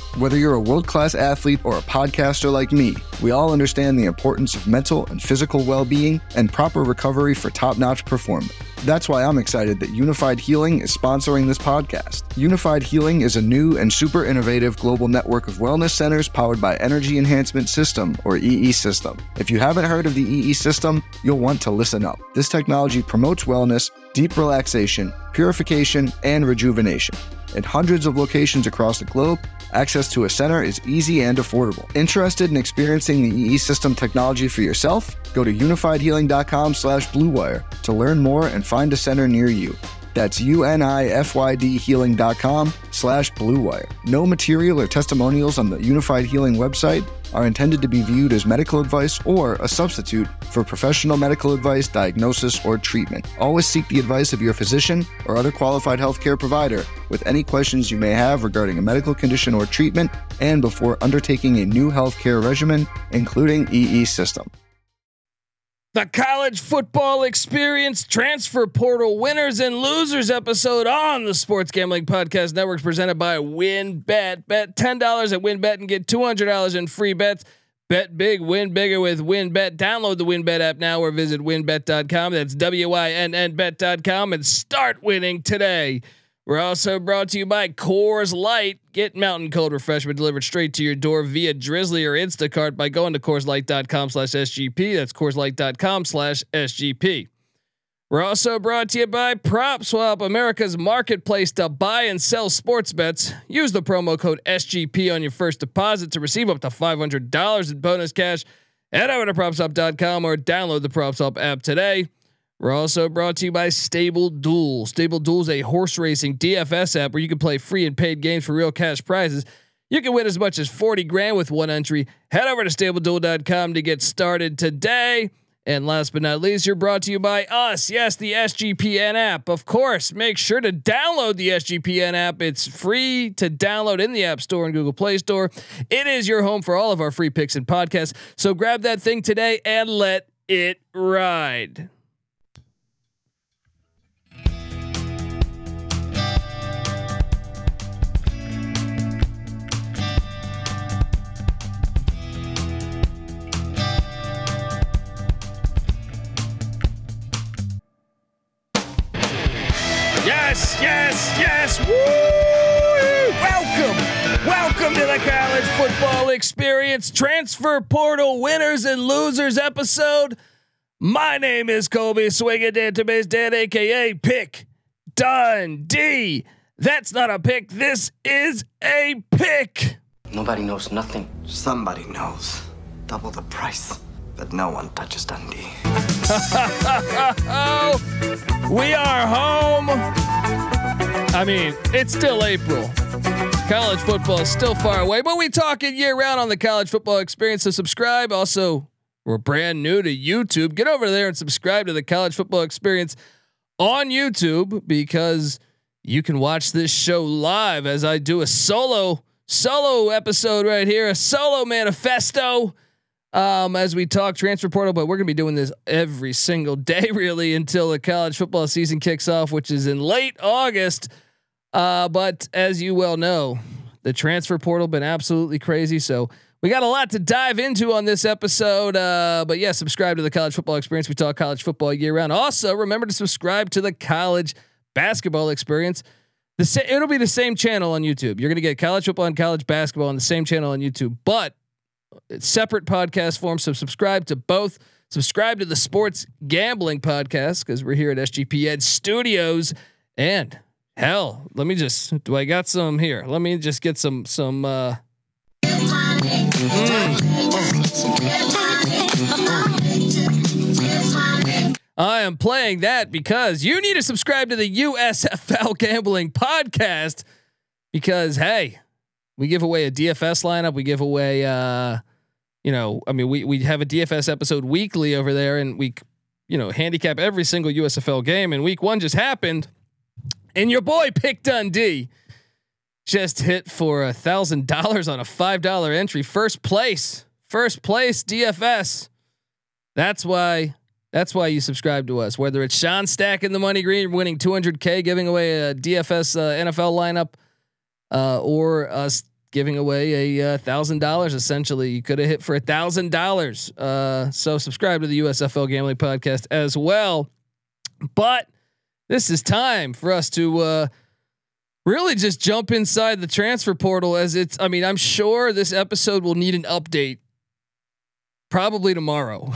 Whether you're a world-class athlete or a podcaster like me, we all understand the importance of mental and physical well-being and proper recovery for top-notch performance. That's why I'm excited that Unified Healing is sponsoring this podcast. Unified Healing is a new and super innovative global network of wellness centers powered by Energy Enhancement System, or EE System. If you haven't heard of the EE System, you'll want to listen up. This technology promotes wellness, deep relaxation, purification, and rejuvenation. In hundreds of locations across the globe, access to a center is easy and affordable. Interested in experiencing the EE System technology for yourself? Go to unifiedhealing.com/bluewire to learn more and find a center near you. That's unifydhealing.com/bluewire. No material or testimonials on the Unified Healing website are intended to be viewed as medical advice or a substitute for professional medical advice, diagnosis, or treatment. Always seek the advice of your physician or other qualified healthcare provider with any questions you may have regarding a medical condition or treatment and before undertaking a new healthcare regimen, including EE System. The College Football Experience Transfer Portal Winners and Losers episode on the Sports Gambling Podcast Network, presented by WynnBET. Bet $10 at WynnBET and get $200 in free bets. Bet big, win bigger with WynnBET. Download the WynnBET app now or visit wynnbet.com. That's WYNNBet.com and start winning today. We're also brought to you by Coors Light. Get mountain cold refreshment delivered straight to your door via Drizzly or Instacart by going to CoorsLight.com/SGP. That's CoorsLight.com/SGP. We're also brought to you by PropSwap, America's marketplace to buy and sell sports bets. Use the promo code SGP on your first deposit to receive up to $500 in bonus cash. Head over to PropSwap.com or download the PropSwap app today. We're also brought to you by Stable Duel. Stable Duel is a horse racing DFS app where you can play free and paid games for real cash prizes. You can win as much as 40 grand with one entry. Head over to StableDuel.com to get started today. And last but not least, you're brought to you by us. Yes, the SGPN app. Of course, make sure to download the SGPN app. It's free to download in the App Store and Google Play Store. It is your home for all of our free picks and podcasts. So grab that thing today and let it ride. Yes. Woo! Welcome to the College Football Experience Transfer Portal Winners and Losers episode. My name is Colby Swinging Database Dan, aka Pick Dundee. That's not a pick. This is a pick. Nobody knows nothing. Somebody knows. Double the price, but no one touches Dundee. We are home. I mean, it's still April. College football is still far away, but we talk it year round on the College Football Experience. So subscribe. Also, we're brand new to YouTube. Get over there and subscribe to the College Football Experience on YouTube, because you can watch this show live as I do a solo episode right here, a solo manifesto. As we talk transfer portal, but we're going to be doing this every single day really until the college football season kicks off, which is in late August. But as you well know, the transfer portal been absolutely crazy. So we got a lot to dive into on this episode. But yeah, subscribe to the College Football Experience. We talk college football year round. Also, remember to subscribe to the College Basketball Experience. It'll be the same channel on YouTube. You're going to get college football and college basketball on the same channel on YouTube, but it's separate podcast forms. So subscribe to both. Subscribe to the Sports Gambling Podcast, because we're here at SGPN Studios. And hell, do I got some here? Let me just get some. I am playing that because you need to subscribe to the USFL Gambling Podcast, because hey, we give away a DFS lineup. We give away, we have a DFS episode weekly over there, and we, handicap every single USFL game. And week 1 just happened, and your boy Pick Dundee just hit for $1,000 on a $5 entry. First place DFS. That's why you subscribe to us. Whether it's Sean stacking the money green, winning $200K, giving away a DFS NFL lineup, or us giving away $1,000. Essentially, you could have hit for $1,000. So subscribe to the USFL Gambling Podcast as well. But this is time for us to really just jump inside the transfer portal I'm sure this episode will need an update probably tomorrow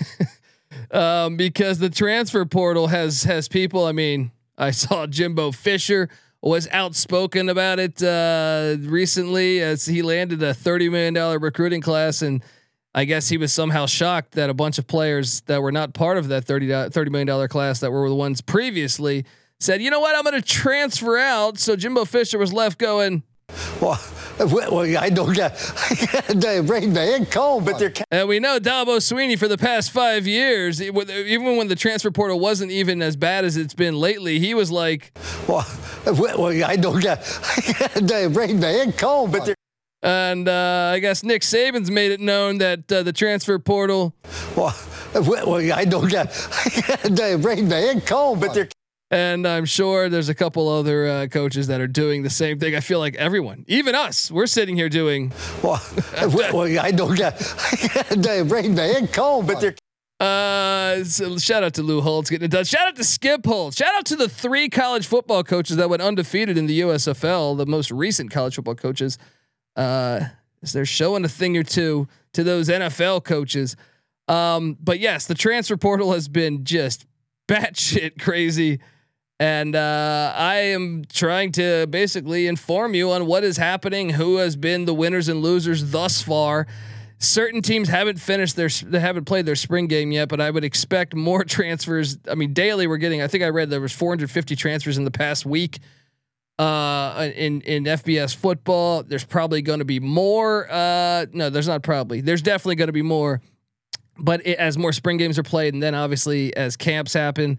because the transfer portal has people. I mean, I saw Jimbo Fisher was outspoken about it recently as he landed a $30 million recruiting class. And I guess he was somehow shocked that a bunch of players that were not part of that $30 million class that were the ones previously said, you know what, I'm going to transfer out. So Jimbo Fisher was left going, well I don't get the rain man cold, but they're. And we know Dabo Swinney for the past 5 years, even when the transfer portal wasn't even as bad as it's been lately, he was like, well I don't get the rain man cold, but they're. And I guess Nick Saban's made it known that the transfer portal. Well I don't get the rain man cold, but they're. And I'm sure there's a couple other coaches that are doing the same thing. I feel like everyone, even us, we're sitting here doing. Well I don't get the rain man cold, but they're. So shout out to Lou Holtz getting it done. Shout out to Skip Holtz. Shout out to the 3 college football coaches that went undefeated in the USFL. The most recent college football coaches. They're showing a thing or two to those NFL coaches. But yes, the transfer portal has been just batshit crazy. And I am trying to basically inform you on what is happening, who has been the winners and losers thus far. Certain teams haven't played their spring game yet, but I would expect more transfers. I mean, daily we're getting. I think I read there was 450 transfers in the past week. In FBS football, there's probably going to be more. No, there's not probably. There's definitely going to be more. But as more spring games are played, and then obviously as camps happen.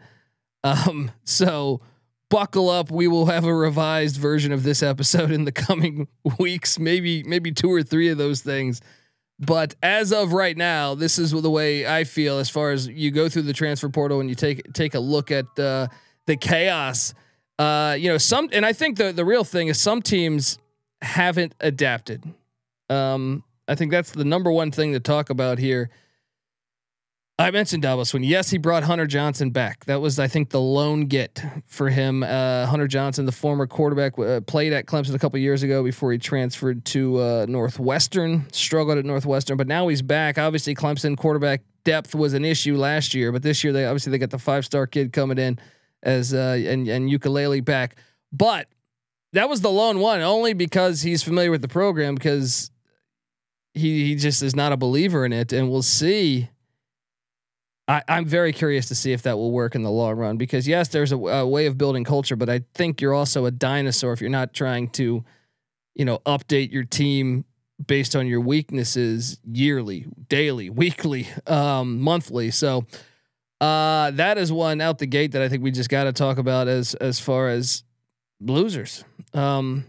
So buckle up. We will have a revised version of this episode in the coming weeks, maybe 2 or 3 of those things. But as of right now, this is the way I feel as far as you go through the transfer portal and you take a look at the chaos. And I think the real thing is some teams haven't adapted. I think that's the number one thing to talk about here. I mentioned Dabo Swinney. Yes, he brought Hunter Johnson back. That was, I think, the lone get for him. Hunter Johnson, the former quarterback, played at Clemson a couple years ago before he transferred to Northwestern. Struggled at Northwestern, but now he's back. Obviously, Clemson quarterback depth was an issue last year, but this year they got the 5-star kid coming in as and Ukulele back. But that was the lone one, only because he's familiar with the program, because he just is not a believer in it, and we'll see. I'm very curious to see if that will work in the long run, because yes, there's a way of building culture, but I think you're also a dinosaur if you're not trying to, update your team based on your weaknesses yearly, daily, weekly, monthly. So that is one out the gate that I think we just got to talk about as far as losers. The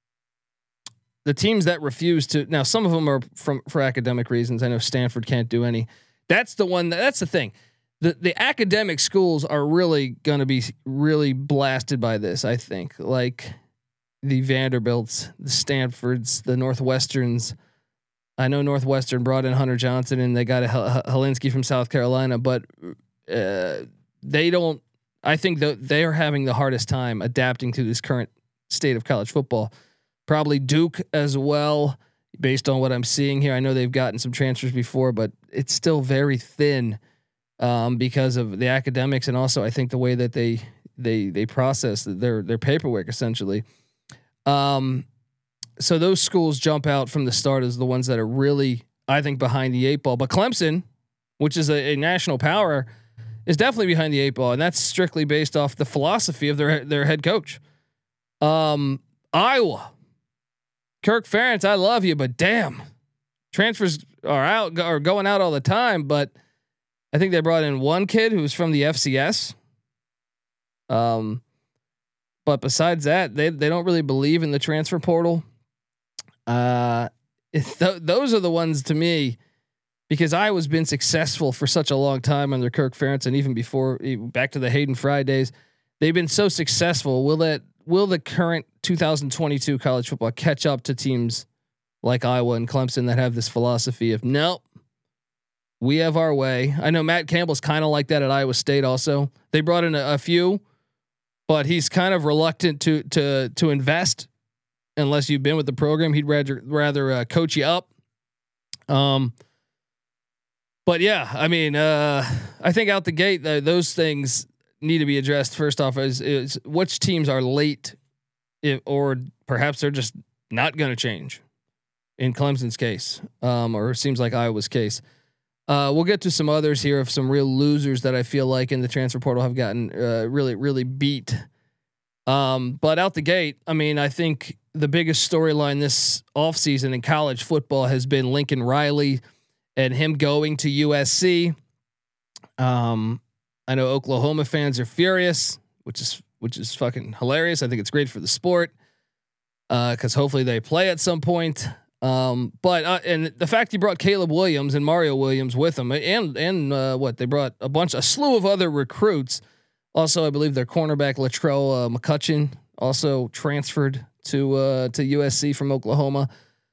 teams that refuse to, now some of them are for academic reasons. I know Stanford can't do any. That's the one. That's the thing. The academic schools are really going to be really blasted by this. I think, like the Vanderbilts, the Stanfords, the Northwesterns. I know Northwestern brought in Hunter Johnson and they got a Helinski from South Carolina, but they don't. I think they are having the hardest time adapting to this current state of college football. Probably Duke as well, based on what I'm seeing here. I know they've gotten some transfers before, but it's still very thin because of the academics, and also I think the way that they process their paperwork essentially. So those schools jump out from the start as the ones that are really, I think, behind the 8 ball. But Clemson, which is a national power, is definitely behind the 8 ball, and that's strictly based off the philosophy of their head coach. Iowa. Kirk Ferentz, I love you, but damn, transfers are going out all the time. But I think they brought in one kid who's from the FCS. But besides that, they don't really believe in the transfer portal. Those are the ones to me, because Iowa's been successful for such a long time under Kirk Ferentz, and even before, back to the Hayden Fry days, they've been so successful. will the current 2022 college football catch up to teams like Iowa and Clemson that have this philosophy of nope, we have our way? I know Matt Campbell's kind of like that at Iowa State. Also, they brought in a few, but he's kind of reluctant to invest unless you've been with the program. He'd rather coach you up. But yeah, I mean, I think out the gate, those things need to be addressed. First off, is which teams are late, or perhaps they're just not going to change. In Clemson's case, or it seems like Iowa's case. We'll get to some others here of some real losers that I feel like in the transfer portal have gotten really beat. But out the gate, I mean, I think the biggest storyline this offseason in college football has been Lincoln Riley and him going to USC. I know Oklahoma fans are furious, which is fucking hilarious. I think it's great for the sport because hopefully they play at some point. But and the fact he brought Caleb Williams and Mario Williams with him, and what they brought a slew of other recruits. Also, I believe their cornerback Latrell McCutcheon also transferred to USC from Oklahoma.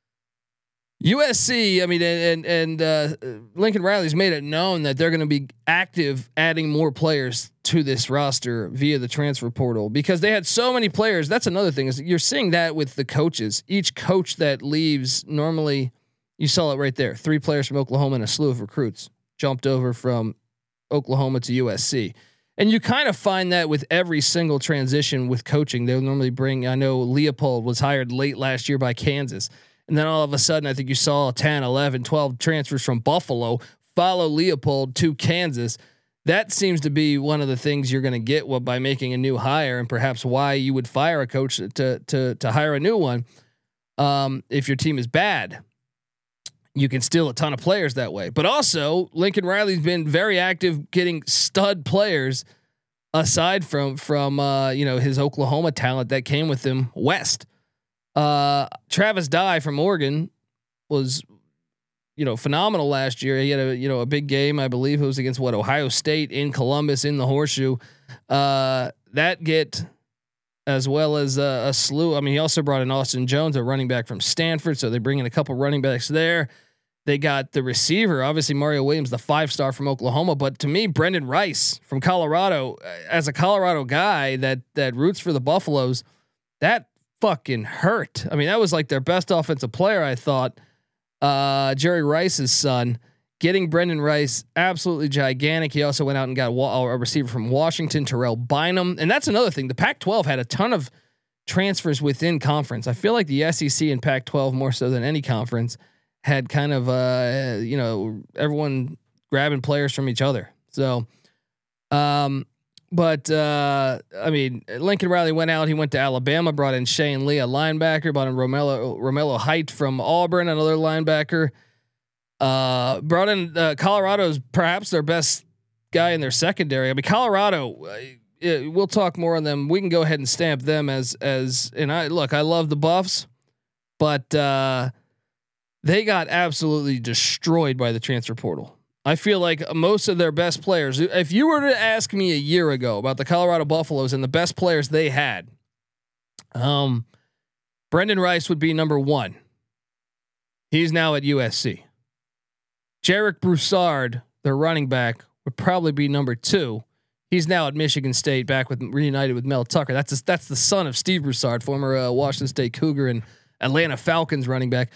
USC, I mean, and Lincoln Riley's made it known that they're going to be active adding more players to this roster via the transfer portal because they had so many players. That's another thing is you're seeing that with the coaches. Each coach that leaves, normally you saw it right there. 3 players from Oklahoma and a slew of recruits jumped over from Oklahoma to USC. And you kind of find that with every single transition with coaching. They'll normally bring, I know Leopold was hired late last year by Kansas. And then all of a sudden, I think you saw 10, 11, 12 transfers from Buffalo follow Leopold to Kansas. That seems to be one of the things you're going to get by making a new hire, and perhaps why you would fire a coach to hire a new one. If your team is bad, you can steal a ton of players that way. But also, Lincoln Riley's been very active getting stud players aside from his Oklahoma talent that came with him west. Travis Dye from Oregon was, phenomenal last year. He had a big game. I believe it was against Ohio State in Columbus in the Horseshoe. That get as well as a slew. I mean, he also brought in Austin Jones, a running back from Stanford. So they bring in a couple running backs there. They got the receiver, obviously Mario Williams, the 5-star from Oklahoma. But to me, Brendan Rice from Colorado, as a Colorado guy that roots for the Buffaloes, that fucking hurt. I mean, that was like their best offensive player, I thought. Jerry Rice's son, getting Brendan Rice, absolutely gigantic. He also went out and got a receiver from Washington, Terrell Bynum. And that's another thing. The Pac-12 had a ton of transfers within conference. I feel like the SEC and Pac-12 more so than any conference had kind of, everyone grabbing players from each other. So, But I mean, Lincoln Riley went out. He went to Alabama, brought in Shane Lee, a linebacker, brought in Romello Height from Auburn, another linebacker. Brought in Colorado's perhaps their best guy in their secondary. I mean, Colorado. We'll talk more on them. We can go ahead and stamp them as. And I love the Buffs, but they got absolutely destroyed by the transfer portal. I feel like most of their best players, if you were to ask me a year ago about the Colorado Buffaloes and the best players they had, Brendan Rice would be number 1. He's now at USC. Jarek Broussard, their running back, would probably be number 2. He's now at Michigan State, reunited with Mel Tucker. That's the son of Steve Broussard, former Washington State Cougar and Atlanta Falcons running back.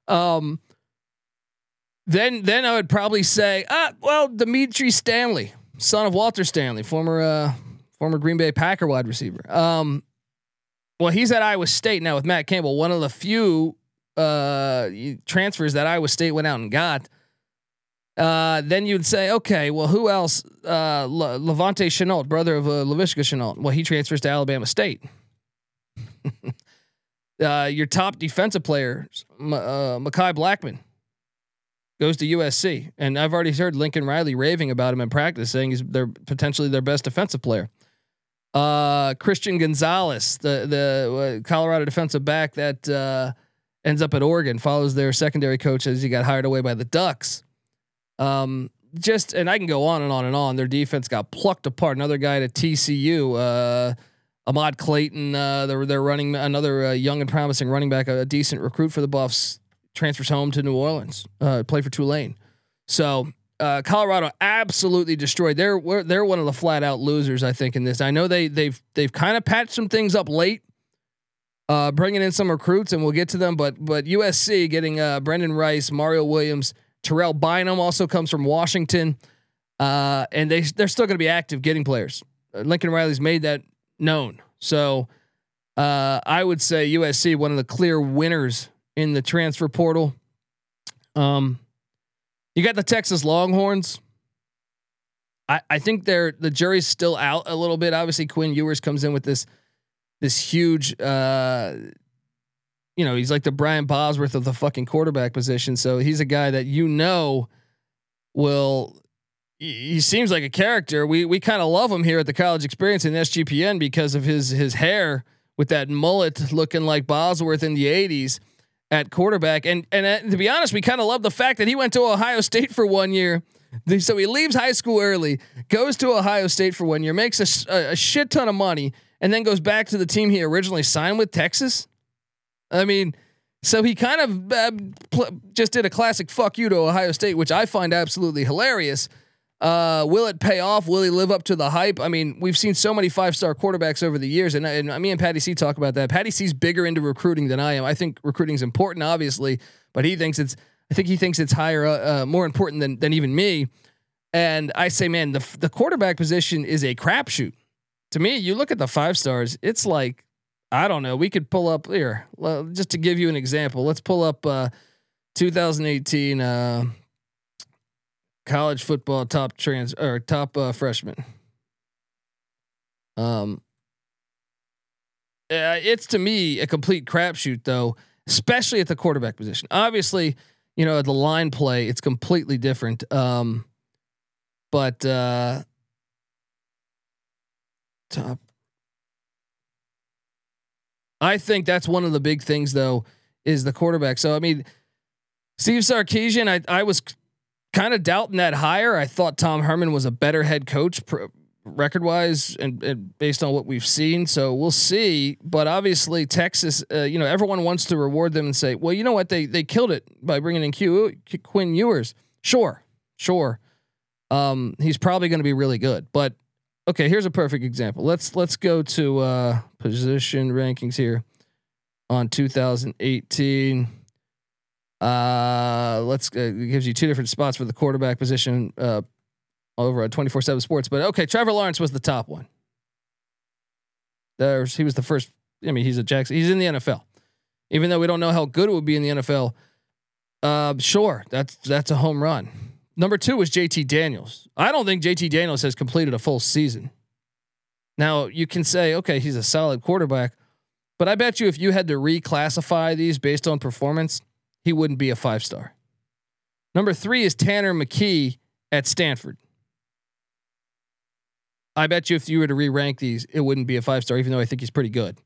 Then I would probably say, Dimitri Stanley, son of Walter Stanley, former Green Bay Packer wide receiver. Well, he's at Iowa State now with Matt Campbell, one of the few transfers that Iowa State went out and got. Then you'd say, okay, well, who else? Levante Chenault, brother of Laviska Chenault. Well, he transfers to Alabama State. Your top defensive player, Mekhi Blackman, goes to USC, and I've already heard Lincoln Riley raving about him in practice, saying he's potentially their best defensive player. Christian Gonzalez, the Colorado defensive back that ends up at Oregon, follows their secondary coach as he got hired away by the Ducks. And I can go on and on and on. Their defense got plucked apart. Another guy at TCU, Ahmad Clayton, they're running another young and promising running back, a decent recruit for the Buffs, transfers home to New Orleans, play for Tulane. So Colorado absolutely destroyed. They're one of the flat out losers, I think, in this. I know they've kind of patched some things up late, bringing in some recruits, and we'll get to them. But USC getting Brendan Rice, Mario Williams, Terrell Bynum also comes from Washington, and they're still going to be active getting players. Lincoln Riley's made that known. So I would say USC, one of the clear winners in the transfer portal. You got the Texas Longhorns. I think the jury's still out a little bit. Obviously, Quinn Ewers comes in with this huge, he's like the Brian Bosworth of the fucking quarterback position. So he's a guy that he seems like a character. We kind of love him here at the College Experience in SGPN because of his hair with that mullet looking like Bosworth in the 80s at quarterback. And to be honest, we kind of love the fact that he went to Ohio State for 1 year. So he leaves high school early, goes to Ohio State for 1 year, makes a shit ton of money, and then goes back to the team he originally signed with, Texas. I mean, so he kind of just did a classic fuck you to Ohio State, which I find absolutely hilarious. Will it pay off? Will he live up to the hype? I mean, we've seen so many 5-star quarterbacks over the years, and me and Patty C talk about that. Patty C's bigger into recruiting than I am. I think recruiting is important, obviously, but he thinks it's higher, more important than even me. And I say, man, the quarterback position is a crapshoot. To me, you look at the 5 stars, it's like, I don't know. We could pull up here, just to give you an example. Let's pull up 2018. College football top freshman. It's to me a complete crapshoot, though, especially at the quarterback position. Obviously, at the line play, it's completely different. But top. I think that's one of the big things, though, is the quarterback. So I mean, Steve Sarkisian, I was kind of doubting that hire. I thought Tom Herman was a better head coach record wise and based on what we've seen. So we'll see. But obviously Texas, everyone wants to reward them and say, well, you know what? They killed it by bringing in Quinn Ewers. Sure. He's probably going to be really good, but okay, here's a perfect example. Let's go to position rankings here on 2018. It gives you 2 different spots for the quarterback position over at 24/7 Sports. But okay, Trevor Lawrence was the top one. He was the first. I mean, he's a Jackson. He's in the NFL, even though we don't know how good it would be in the NFL. Sure, that's a home run. Number 2 was JT Daniels. I don't think JT Daniels has completed a full season. Now you can say, okay, he's a solid quarterback, but I bet you if you had to reclassify these based on performance, he wouldn't be a 5-star. Number 3 is Tanner McKee at Stanford. I bet you if you were to re-rank these, it wouldn't be a 5-star, even though I think he's pretty good.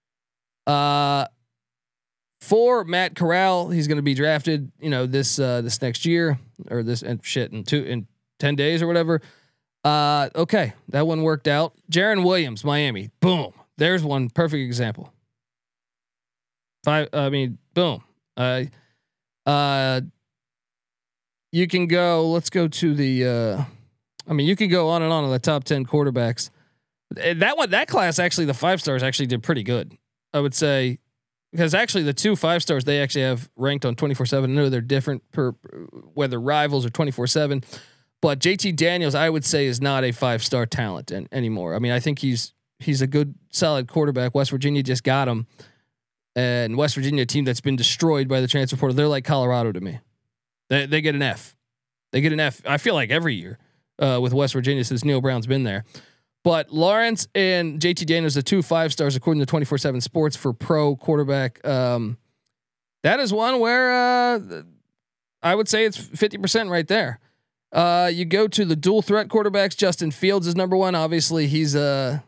4, Matt Corral. He's going to be drafted, this next year or this in 10 days or whatever. Okay, that one worked out. Jaron Williams, Miami. Boom. There's one perfect example. 5. I mean, boom. You can go. Let's go to the. You can go on and on the top 10 quarterbacks. That class actually, the 5 stars actually did pretty good, I would say. Because actually the 2 5 stars they actually have ranked on 24/7. I know they're different per whether Rivals or 24/7, but JT Daniels I would say is not a 5-star talent anymore. I mean, I think he's a good solid quarterback. West Virginia just got him, and West Virginia, a team that's been destroyed by the transfer portal, they're like Colorado to me. They get an F. They get an F. I feel like every year with West Virginia since Neil Brown's been there. But Lawrence and JT Daniels, the 2 5 stars according to 24/7 Sports for pro quarterback. That is one where I would say it's 50% right there. You go to the dual threat quarterbacks. Justin Fields is number 1. Obviously, he's on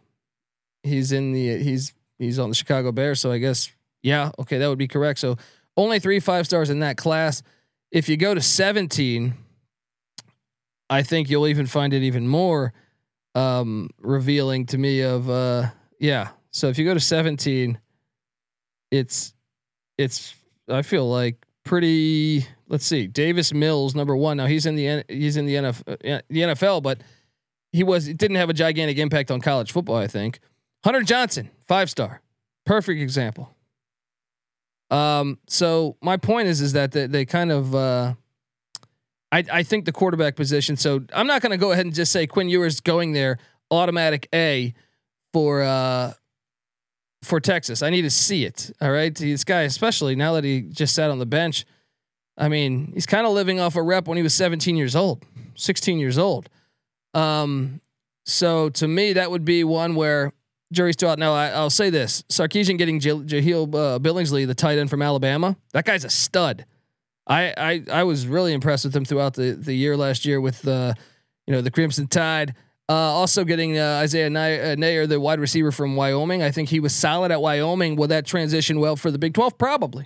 the Chicago Bears, so I guess okay, that would be correct. So only 3 5 stars in that class. If you go to 17, I think you'll even find it even more revealing to me of So if you go to 17, it's I feel like pretty. Let's see, Davis Mills number 1. Now he's in the NFL, but he didn't have a gigantic impact on college football. I think Hunter Johnson, 5-star, perfect example. So my point is that they kind of. I think the quarterback position. So I'm not going to go ahead and just say Quinn Ewers going there automatic A for Texas. I need to see it. All right, this guy, especially now that he just sat on the bench. I mean, he's kind of living off a rep when he was 17 years old, 16 years old. So to me, that would be one where jury's still out. Now I'll say this: Sarkisian getting Jahleel Billingsley, the tight end from Alabama. That guy's a stud. I was really impressed with him throughout the year last year with the Crimson Tide. Also getting Isaiah Nayer, the wide receiver from Wyoming. I think he was solid at Wyoming. Will that transition well for the Big 12? Probably.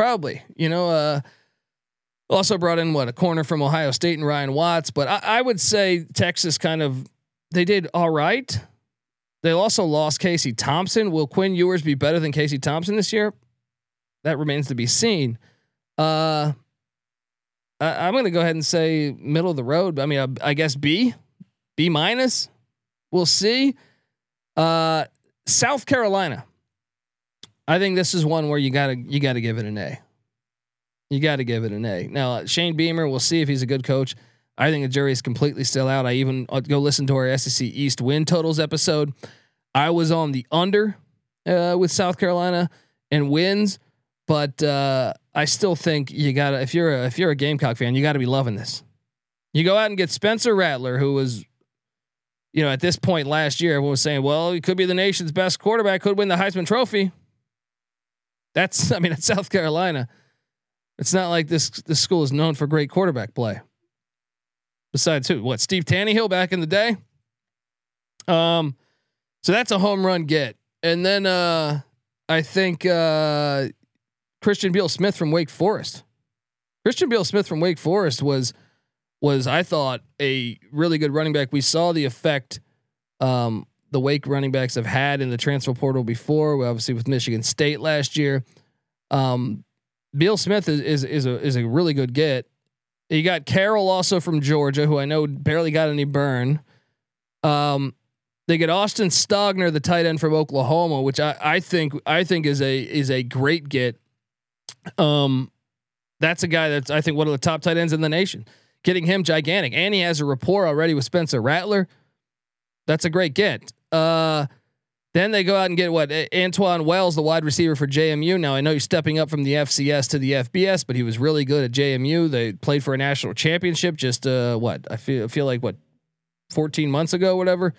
Also brought in a corner from Ohio State and Ryan Watts, but I would say Texas they did all right. They also lost Casey Thompson. Will Quinn Ewers be better than Casey Thompson this year? That remains to be seen. I'm going to go ahead and say middle of the road. I mean, I guess B minus. We'll see. South Carolina. I think this is one where you gotta give it an A. You got to give it an A. Now Shane Beamer, we'll see if he's a good coach. I think the jury is completely still out. I even go listen to our SEC East win totals episode. I was on the under with South Carolina and wins, but I still think you gotta, if you're a Gamecock fan, you got to be loving this. You go out and get Spencer Rattler, who was, at this point last year, everyone was saying, well, he could be the nation's best quarterback, could win the Heisman Trophy. That's South Carolina. It's not like this school is known for great quarterback play. Besides who? Steve Tannehill back in the day. So that's a home run get. And then I think Christian Beal-Smith from Wake Forest. Christian Beal-Smith from Wake Forest was I thought a really good running back. We saw the effect the Wake running backs have had in the transfer portal before. Obviously with Michigan State last year. Beal Smith is a really good get. You got Carroll also from Georgia, who I know barely got any burn. They get Austin Stogner, the tight end from Oklahoma, which I think is a great get. That's a guy that's I think one of the top tight ends in the nation. Getting him gigantic, and he has a rapport already with Spencer Rattler. That's a great get. Then they go out and get Antoine Wells, the wide receiver for JMU. Now I know he's stepping up from the FCS to the FBS, but he was really good at JMU. They played for a national championship just I feel like 14 months ago, whatever.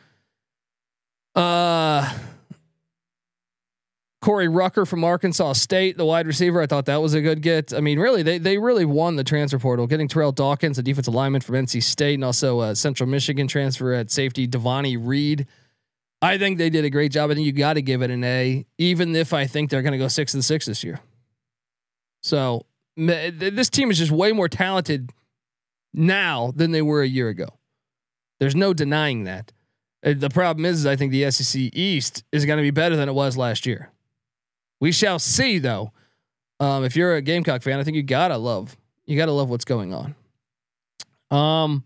Corey Rucker from Arkansas State, the wide receiver. I thought that was a good get. I mean, really, they really won the transfer portal, getting Terrell Dawkins, a defensive lineman from NC State, and also Central Michigan transfer at safety, Devonnie Reed. I think they did a great job. I think you got to give it an A, even if I think they're going to go 6-6 this year. So this team is just way more talented now than they were a year ago. There's no denying that. The problem is I think the SEC East is going to be better than it was last year. We shall see, though. If you're a Gamecock fan, I think you gotta love what's going on.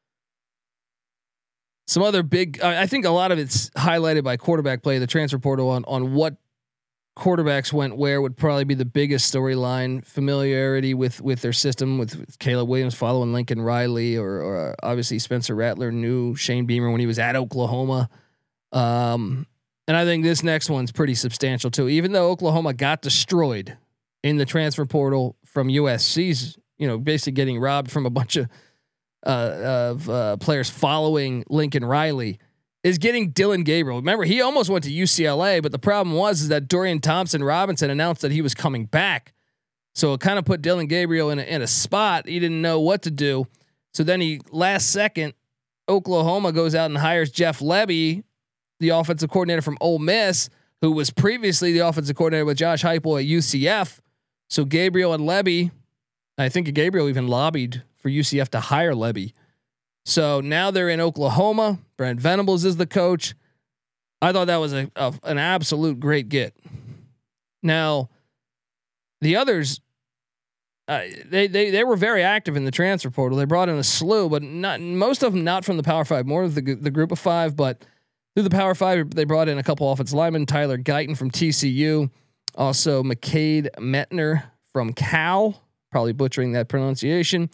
Some other big, I think a lot of it's highlighted by quarterback play. The transfer portal on what quarterbacks went where would probably be the biggest storyline. Familiarity with their system, with Caleb Williams following Lincoln Riley, or obviously Spencer Rattler knew Shane Beamer when he was at Oklahoma. And I think this next one's pretty substantial too. Even though Oklahoma got destroyed in the transfer portal from USC's, basically getting robbed from a bunch of players following Lincoln Riley, is getting Dylan Gabriel. Remember, he almost went to UCLA, but the problem was that Dorian Thompson-Robinson announced that he was coming back. So it kind of put Dylan Gabriel in a spot. He didn't know what to do. So then last second, Oklahoma goes out and hires Jeff Lebby, the offensive coordinator from Ole Miss, who was previously the offensive coordinator with Josh Heupel at UCF. So Gabriel and Lebby, I think Gabriel even lobbied for UCF to hire Lebby. So now they're in Oklahoma. Brent Venables is the coach. I thought that was an absolute great get. Now, the others, they were very active in the transfer portal. They brought in a slew, but not most of them not from the Power Five, more of the group of five. But through the Power Five, they brought in a couple offensive linemen: Tyler Guyton from TCU, also McCade Metner from Cal, probably butchering that pronunciation,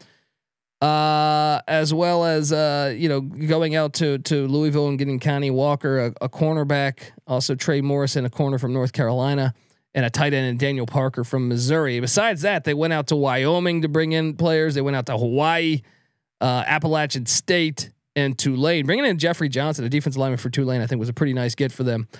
as well as going out to Louisville and getting Connie Walker, a cornerback, also Trey Morrison, a corner from North Carolina, and a tight end, and Daniel Parker from Missouri. Besides that, they went out to Wyoming to bring in players. They went out to Hawaii, Appalachian State, and Tulane. Bringing in Jeffrey Johnson, a defensive lineman for Tulane, I think was a pretty nice get for them.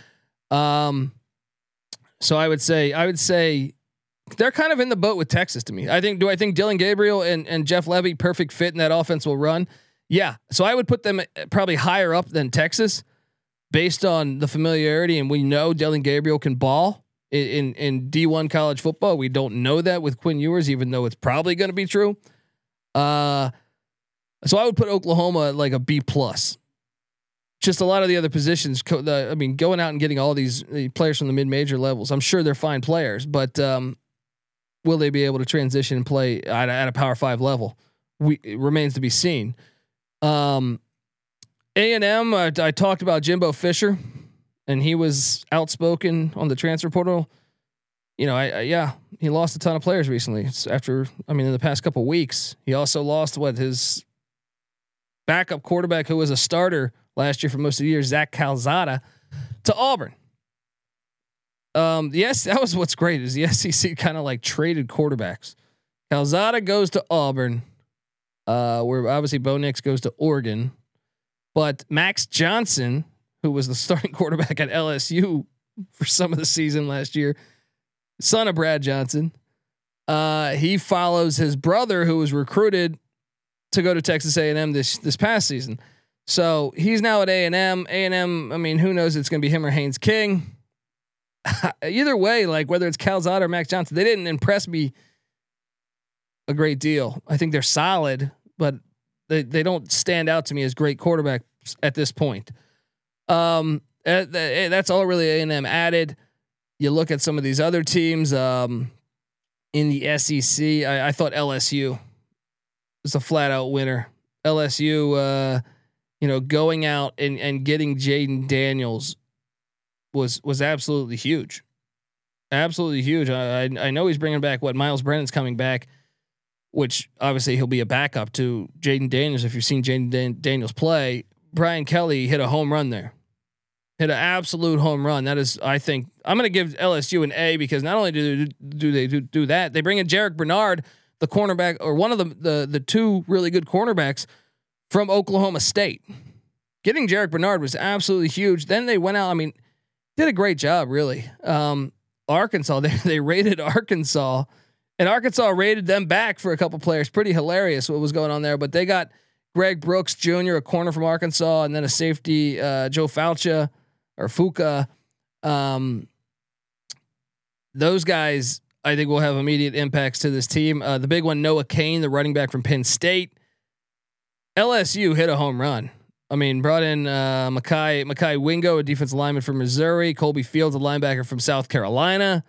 So I would say they're kind of in the boat with Texas to me. Do I think Dylan Gabriel and Jeff Levy perfect fit in that offense will run? Yeah. So I would put them probably higher up than Texas based on the familiarity. And we know Dylan Gabriel can ball in D1 college football. We don't know that with Quinn Ewers, even though it's probably going to be true. So I would put Oklahoma like a B+. Just a lot of the other positions. Going out and getting all these players from the mid-major levels, I'm sure they're fine players, but will they be able to transition and play at a Power 5 level? It remains to be seen. A&M, I talked about Jimbo Fisher, and he was outspoken on the transfer portal. He lost a ton of players recently. In the past couple of weeks, he also lost his backup quarterback, who was a starter last year for most of the year, Zach Calzada, to Auburn. Yes, that was what's great is the SEC kind of like traded quarterbacks. Calzada goes to Auburn, where obviously Bo Nix goes to Oregon, but Max Johnson, who was the starting quarterback at LSU for some of the season last year, son of Brad Johnson, he follows his brother, who was recruited to go to Texas A&M this past season. So he's now at A&M. A&M, who knows? It's going to be him or Haynes King. Either way, like whether it's Calzada or Max Johnson, they didn't impress me a great deal. I think they're solid, but they don't stand out to me as great quarterbacks at this point. That's all really A&M added. You look at some of these other teams in the SEC. I thought LSU was a flat out winner. LSU, going out and getting Jaden Daniels was absolutely huge. Absolutely huge. I know he's bringing back Miles Brennan's coming back, which obviously he'll be a backup to Jaden Daniels. If you've seen Jaden Daniels play, Brian Kelly hit a home run there. Hit an absolute home run. That is, I think I'm going to give LSU an A because not only do they do that, they bring in Jarek Bernard, the cornerback, or one of the two really good cornerbacks from Oklahoma State. Getting Jarek Bernard was absolutely huge. Then they went out. Did a great job, really. Arkansas, they raided Arkansas, and Arkansas raided them back for a couple players. Pretty hilarious what was going on there. But they got Greg Brooks Jr., a corner from Arkansas, and then a safety, Joe Fuka. Those guys, I think, will have immediate impacts to this team. The big one, Noah Cain, the running back from Penn State. LSU hit a home run. Brought in Makai Wingo, a defensive lineman from Missouri. Colby Fields, a linebacker from South Carolina.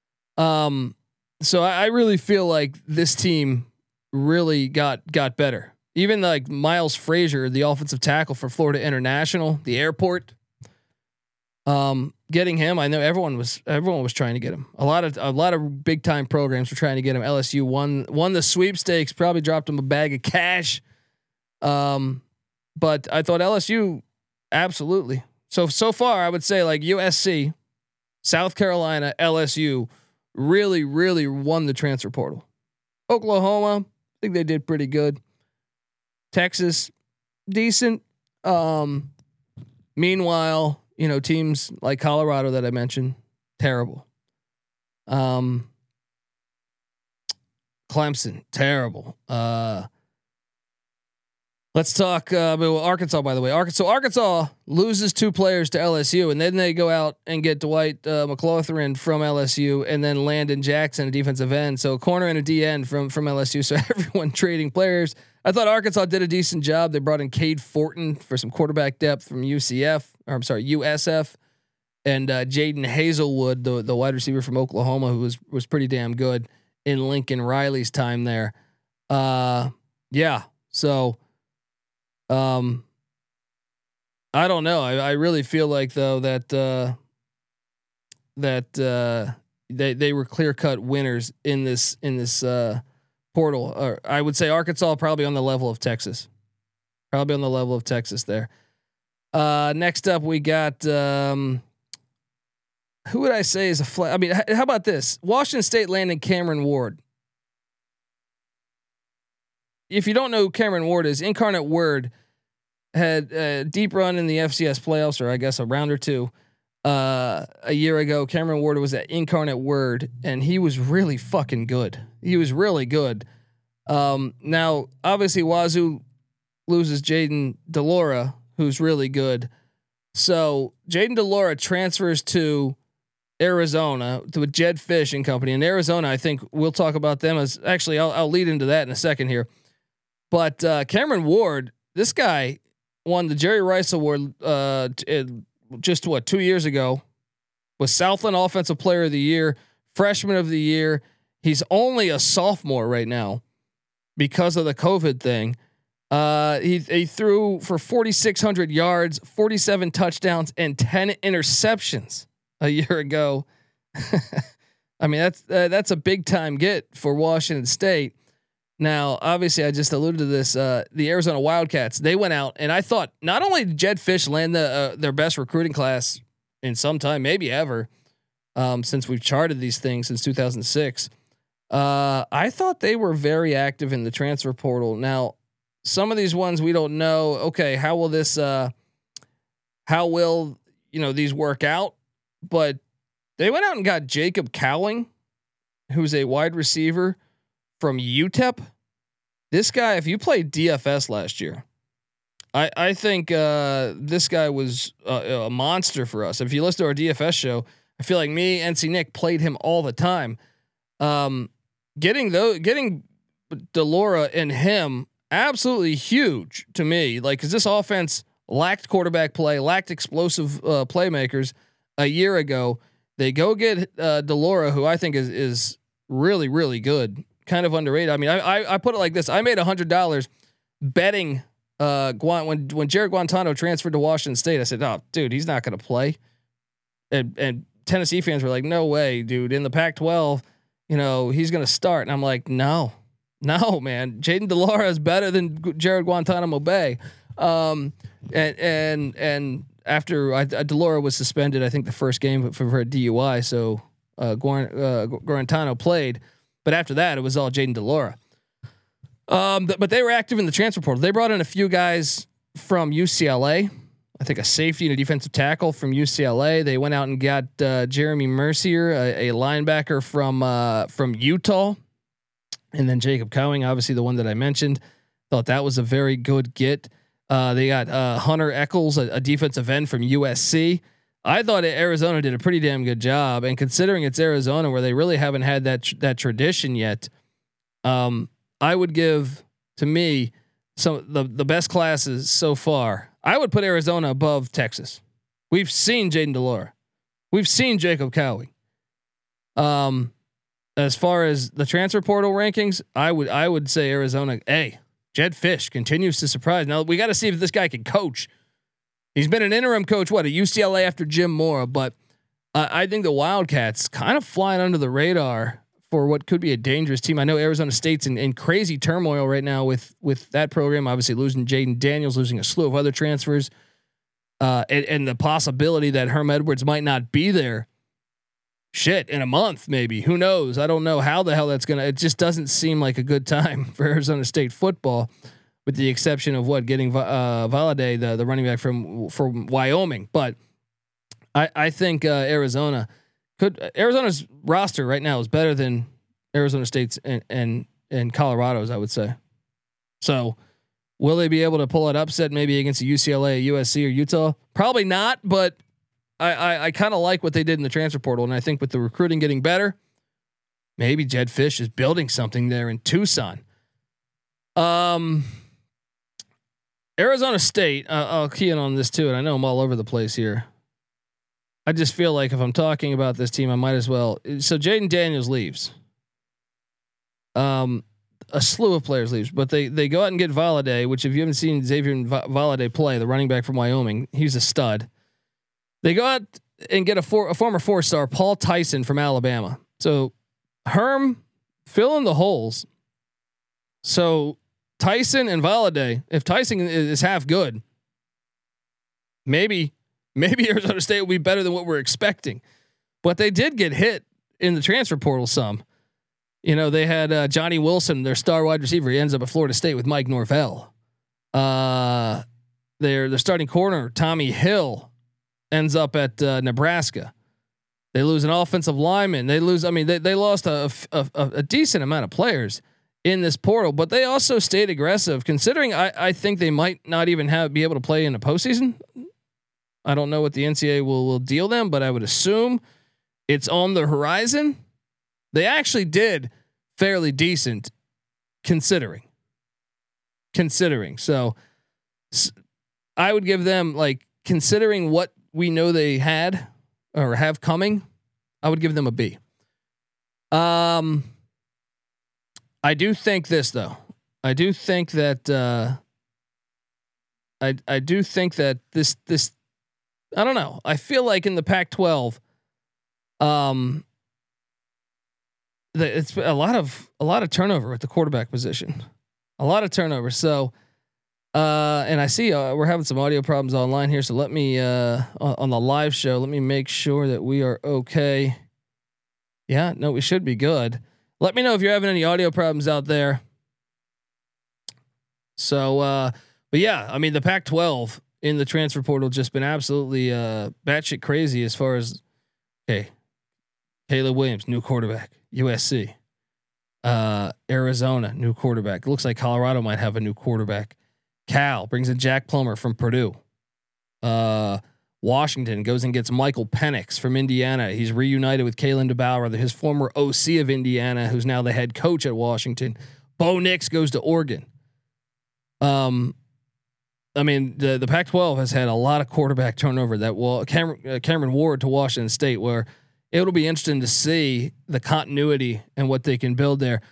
So I really feel like this team really got better. Even like Miles Frazier, the offensive tackle for Florida International, the airport. Getting him, I know everyone was trying to get him. A lot of big time programs were trying to get him. LSU won the sweepstakes, probably dropped him a bag of cash. But I thought LSU absolutely. So far I would say like USC, South Carolina, LSU really won the transfer portal. Oklahoma, I think they did pretty good. Texas, decent. Meanwhile, teams like Colorado that I mentioned, terrible. Clemson, terrible. Let's talk Arkansas, by the way. Arkansas loses 2 players to LSU, and then they go out and get Dwight McLaughlin from LSU, and then Landon Jackson, a defensive end. So a corner and a D end from LSU. So everyone trading players. I thought Arkansas did a decent job. They brought in Cade Fortin for some quarterback depth from USF. and Jaden Hazelwood, the wide receiver from Oklahoma, who was pretty damn good in Lincoln Riley's time there. Yeah. So, I don't know. I really feel like though that they were clear-cut winners in this portal. Or I would say Arkansas probably on the level of Texas. Probably on the level of Texas there. Next up, we got who would I say is a flat? I mean, how about this? Washington State landed Cameron Ward. If you don't know who Cameron Ward is, Incarnate Word had a deep run in the FCS playoffs, or I guess a round or two a year ago. Cameron Ward was at Incarnate Word, and he was really fucking good. He was really good. Now, obviously, Wazoo loses Jaden DeLaura, who's really good. So Jaden DeLaura transfers to Arizona with Jedd Fisch and company. In Arizona, I think we'll talk about them as actually I'll lead into that in a second here. But Cameron Ward, this guy won the Jerry Rice Award just 2 years ago. Was Southland Offensive Player of the Year, Freshman of the Year. He's only a sophomore right now because of the COVID thing. He threw for 4,600 yards, 47 touchdowns, and 10 interceptions a year ago. I mean, that's a big time get for Washington State. Now, obviously, I just alluded to this. The Arizona Wildcats, they went out, and I thought not only did Jedd Fisch land their best recruiting class in some time, maybe ever, since we've charted these things since 2006. I thought they were very active in the transfer portal. Now, some of these ones we don't know. Okay, how will these work out? But they went out and got Jacob Cowling, who's a wide receiver from UTEP. This guy, if you played DFS last year, I think this guy was a monster for us. If you listen to our DFS show, I feel like me, NC Nick played him all the time. Getting DeLaura and him absolutely huge to me. Like, cause this offense lacked quarterback play, lacked explosive playmakers a year ago. They go get DeLaura, who I think is really, really good, kind of underrated. I mean, I put it like this. I made $100 betting when Jared Guantano transferred to Washington State. I said, "Oh, dude, he's not going to play." And Tennessee fans were like, "No way, dude. In the Pac-12, he's going to start." And I'm like, "No, man. Jaden DeLaura is better than Jared Guantanamo Bay." And after DeLaura was suspended, I think the first game for a DUI, so Guarantano played. But after that, it was all Jaden DeLaura. But they were active in the transfer portal. They brought in a few guys from UCLA. I think a safety and a defensive tackle from UCLA. They went out and got Jeremy Mercier, a linebacker from Utah, and then Jacob Cowling, obviously the one that I mentioned. Thought that was a very good get. They got Hunter Eccles, a defensive end from USC. I thought Arizona did a pretty damn good job, and considering it's Arizona where they really haven't had that tradition yet, I would give, to me, some the best classes so far. I would put Arizona above Texas. We've seen Jaden DeLaura, we've seen Jacob Cowling. As far as the transfer portal rankings, I would say Arizona. Jedd Fisch continues to surprise. Now we got to see if this guy can coach. He's been an interim coach, at UCLA after Jim Mora, but I think the Wildcats kind of flying under the radar for what could be a dangerous team. I know Arizona State's in crazy turmoil right now with that program, obviously losing Jaden Daniels, losing a slew of other transfers, and the possibility that Herm Edwards might not be there. Shit, in a month, maybe. Who knows? I don't know how the hell that's gonna. It just doesn't seem like a good time for Arizona State football, with the exception of getting Valladay, the running back from Wyoming. But I think Arizona's roster right now is better than Arizona State's and Colorado's, I would say. So will they be able to pull an upset maybe against a UCLA, USC, or Utah? Probably not, but I kind of like what they did in the transfer portal, and I think with the recruiting getting better, maybe Jedd Fisch is building something there in Tucson. Arizona State, I'll key in on this too, and I know I'm all over the place here. I just feel like if I'm talking about this team, I might as well. So Jaden Daniels leaves. A slew of players leaves, but they go out and get Valladay, which if you haven't seen Xavier Valladay play, the running back from Wyoming, he's a stud. They go out and get a former 4-star Paul Tyson from Alabama. So Herm fill in the holes. So Tyson and Valladay, if Tyson is half good, maybe Arizona State will be better than what we're expecting. But they did get hit in the transfer portal some. You know, they had Johnny Wilson, their star wide receiver. He ends up at Florida State with Mike Norvell. Their starting corner, Tommy Hill, ends up at Nebraska. They lose an offensive lineman. They lose. I mean, they lost a decent amount of players in this portal, but they also stayed aggressive. Considering I think they might not even be able to play in the postseason. I don't know what the NCAA will deal them, but I would assume it's on the horizon. They actually did fairly decent considering. So I would give them, like, considering what we know they had or have coming, I would give them a B. I do think this though. I do think that I do think that this I don't know. I feel like in the Pac-12, it's a lot of turnover at the quarterback position, a lot of turnover. So, and I see we're having some audio problems online here. So let me on the live show, let me make sure that we are okay. Yeah, no, we should be good. Let me know if you're having any audio problems out there. So, but yeah, I mean the Pac-12 in the transfer portal just been absolutely batshit crazy as far as Caleb Williams, new quarterback. USC, Arizona, new quarterback. It looks like Colorado might have a new quarterback. Cal brings in Jack Plummer from Purdue. Washington goes and gets Michael Penix from Indiana. He's reunited with Kalen DeBauer, his former OC of Indiana, who's now the head coach at Washington. Bo Nix goes to Oregon. I mean, the Pac-12 has had a lot of quarterback turnover. Cameron Ward to Washington State, where it'll be interesting to see the continuity and what they can build there.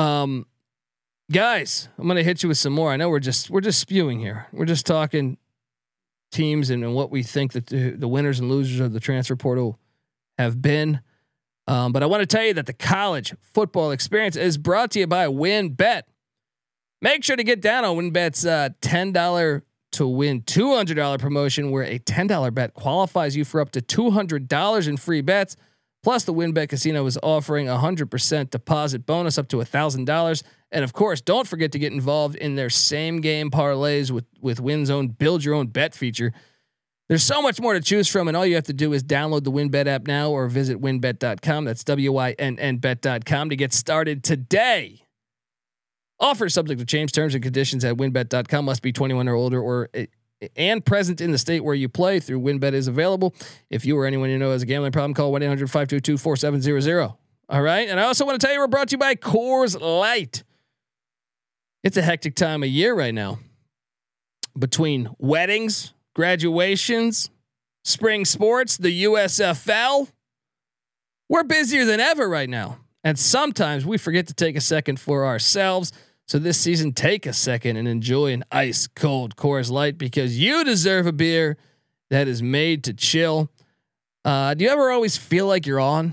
Guys, I'm going to hit you with some more. I know we're just spewing here. We're just talking teams and what we think that the winners and losers of the transfer portal have been. But I want to tell you that the college football experience is brought to you by WinBet. Make sure to get down on WinBet's $10 to win $200 promotion, where a $10 bet qualifies you for up to $200 in free bets. Plus, the WinBet Casino is offering 100% deposit bonus up to $1,000. And of course, don't forget to get involved in their same game parlays with Win's own build your own bet feature. There's so much more to choose from, and all you have to do is download the WinBet app now or visit winbet.com. That's WINNBet.com to get started today. Offer subject to change, terms and conditions at winbet.com. Must be 21 or older and present in the state where you play. Through WinBet is available. If you or anyone you know has a gambling problem, call 1-800-522-4700. All right. And I also want to tell you we're brought to you by Coors Light. It's a hectic time of year right now. Between weddings, graduations, spring sports, the USFL, we're busier than ever right now. And sometimes we forget to take a second for ourselves. So this season, take a second and enjoy an ice cold Coors Light, because you deserve a beer that is made to chill. Do you ever always feel like you're on?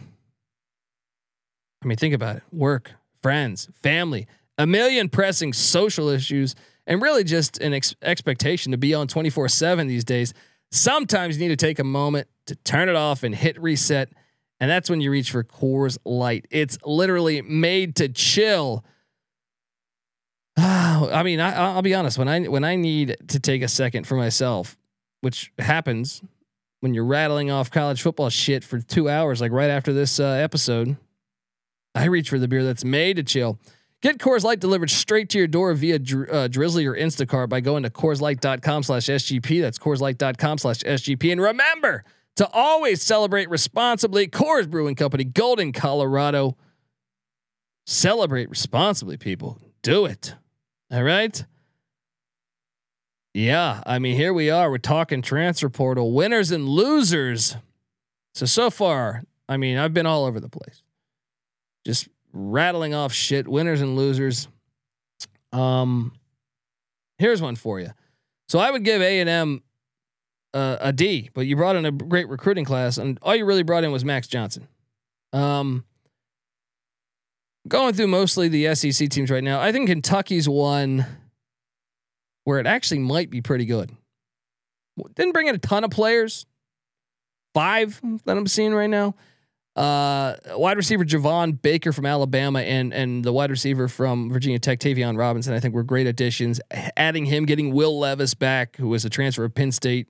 I mean, think about it. Work, friends, family, a million pressing social issues, and really just an expectation to be on 24/7 these days. Sometimes you need to take a moment to turn it off and hit reset. And that's when you reach for Coors Light. It's literally made to chill. I mean, I'll be honest. When I need to take a second for myself, which happens when you're rattling off college football shit for 2 hours, like right after this episode, I reach for the beer that's made to chill. Get Coors Light delivered straight to your door via Drizzly or Instacart by going to CoorsLight.com/SGP. That's CoorsLight.com/SGP. And remember to always celebrate responsibly. Coors Brewing Company, Golden, Colorado. Celebrate responsibly, people. Do it. All right. Yeah. I mean, here we are. We're talking transfer portal winners and losers So far, I mean, I've been all over the place, just rattling off shit, winners and losers. Here's one for you. So I would give A&M a D, but you brought in a great recruiting class, and all you really brought in was Max Johnson. Going through mostly the SEC teams right now, I think Kentucky's one where it actually might be pretty good. Didn't bring in a ton of players. 5 that I'm seeing right now. Wide receiver Javon Baker from Alabama and the wide receiver from Virginia Tech, Tavion Robinson, I think were great additions. Adding him, getting Will Levis back, who was a transfer of Penn State.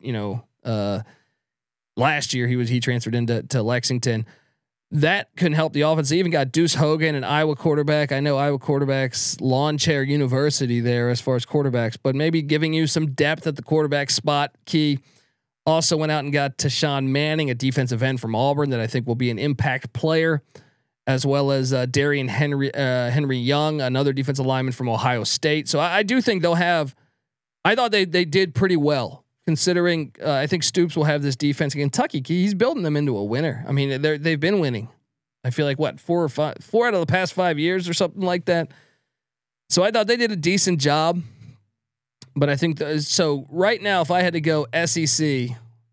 Last year he transferred into Lexington. That couldn't help the offense. They even got Deuce Hogan, an Iowa quarterback. I know Iowa quarterbacks lawn chair university there as far as quarterbacks, but maybe giving you some depth at the quarterback spot key. Also went out and got Tashawn Manning, a defensive end from Auburn that I think will be an impact player, as well as Darian Henry Young, another defensive lineman from Ohio State. So I do think they'll have. I thought they did pretty well considering. I think Stoops will have this defense. Kentucky, he's building them into a winner. I mean, they've been winning. I feel like 4 out of the past 5 years or something like that. So I thought they did a decent job. But I think so. Right now, if I had to go SEC,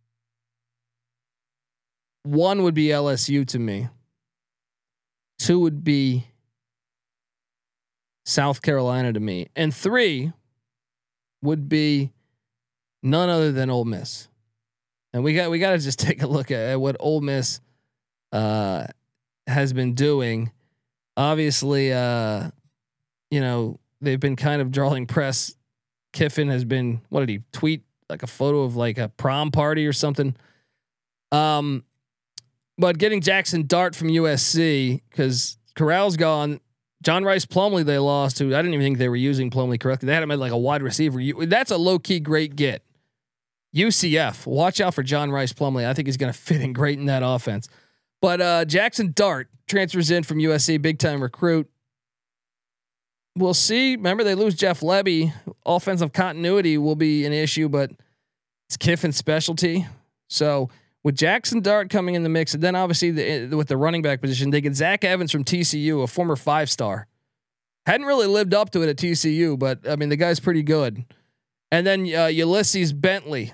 1 would be LSU to me. 2 would be South Carolina to me, and 3 would be none other than Ole Miss. And we got to just take a look at what Ole Miss has been doing. Obviously, they've been kind of drawing press. Kiffin has been, what did he tweet? Like a photo of like a prom party or something. But getting Jackson Dart from USC because Corral's gone. John Rice Plumlee they lost to. I didn't even think they were using Plumlee correctly. They had him at like a wide receiver. That's a low key great get. UCF, watch out for John Rice Plumlee. I think he's going to fit in great in that offense. But Jackson Dart transfers in from USC, big time recruit. We'll see. Remember, they lose Jeff Lebby. Offensive continuity will be an issue, but it's Kiffin's specialty. So with Jackson Dart coming in the mix, and then obviously with the running back position, they get Zach Evans from TCU, a former 5-star. Hadn't really lived up to it at TCU, but I mean the guy's pretty good. And then Ulysses Bentley,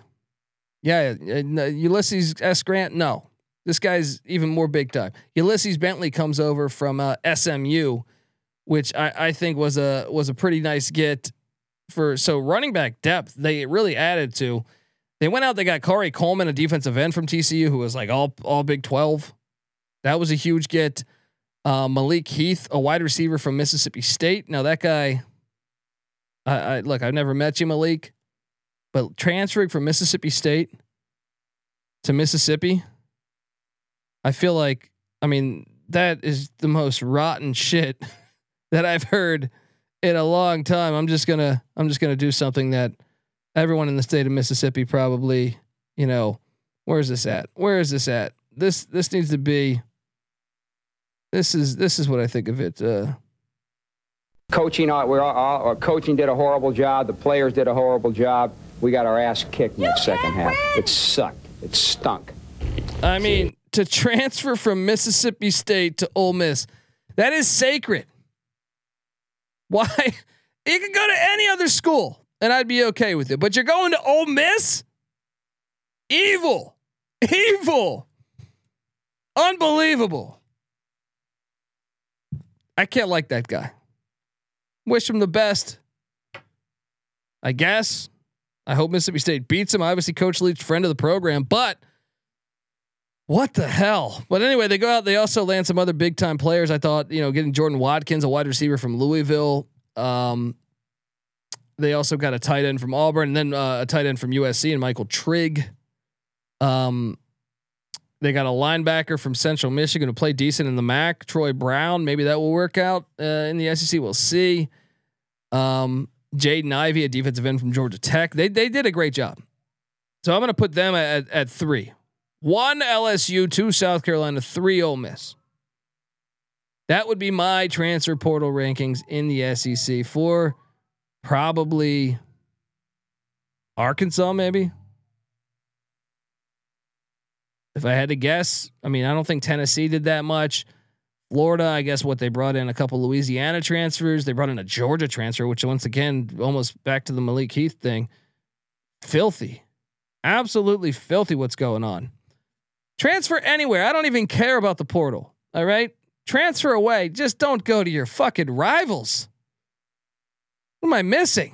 Ulysses S. Grant. No, this guy's even more big time. Ulysses Bentley comes over from SMU. Which I think was a pretty nice get for running back depth. They really added to. They went out. They got Corey Coleman, a defensive end from TCU, who was like all Big 12. That was a huge get. Malik Heath, a wide receiver from Mississippi State. Now that guy, look, I've never met you, Malik, but transferring from Mississippi State to Mississippi, I feel like, I mean, that is the most rotten shit that I've heard in a long time. I'm just gonna do something that everyone in the state of Mississippi probably, where's this at? Where is this at? This needs to be. This is what I think of it. Coaching, our coaching did a horrible job. The players did a horrible job. We got our ass kicked in the second half. It sucked. It stunk. I mean, to transfer from Mississippi State to Ole Miss, that is sacred. Why? You can go to any other school and I'd be okay with it, but you're going to Ole Miss? Evil, unbelievable. I can't like that guy. Wish him the best. I guess. I hope Mississippi State beats him. Obviously, Coach Leach, friend of the program, but what the hell? But anyway, they go out. They also land some other big time players. I thought, getting Jordan Watkins, a wide receiver from Louisville. They also got a tight end from Auburn, and then a tight end from USC and Michael Trigg. They got a linebacker from Central Michigan who played decent in the MAC, Troy Brown. Maybe that will work out in the SEC. We'll see. Jaden Ivey, a defensive end from Georgia Tech. They did a great job. So I'm going to put them at 3. 1 LSU, 2 South Carolina, 3 Ole Miss. That would be my transfer portal rankings in the SEC. 4 probably Arkansas, maybe. If I had to guess, I mean, I don't think Tennessee did that much. Florida, I guess what they brought in a couple Louisiana transfers. They brought in a Georgia transfer, which once again, almost back to the Malik Heath thing. Filthy. Absolutely filthy what's going on. Transfer anywhere. I don't even care about the portal. All right. Transfer away. Just don't go to your fucking rivals. What am I missing?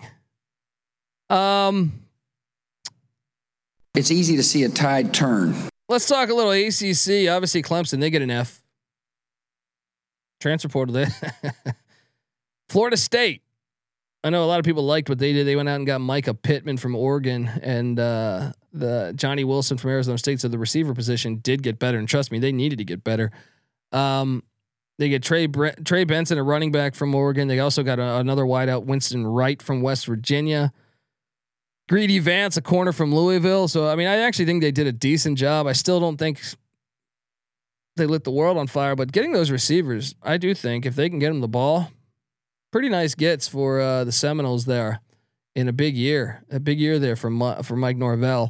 It's easy to see a tide turn. Let's talk a little ACC. Obviously, Clemson, they get an F. Transfer portal there. Florida State. I know a lot of people liked what they did. They went out and got Micah Pittman from Oregon and the Johnny Wilson from Arizona State. So the receiver position did get better, and trust me, they needed to get better. They get Trey Benson, a running back from Oregon. They also got another wideout, Winston Wright from West Virginia. Greedy Vance, a corner from Louisville. So I mean, I actually think they did a decent job. I still don't think they lit the world on fire, but getting those receivers, I do think if they can get them the ball, pretty nice gets for the Seminoles there in a big year there for Mike Norvell.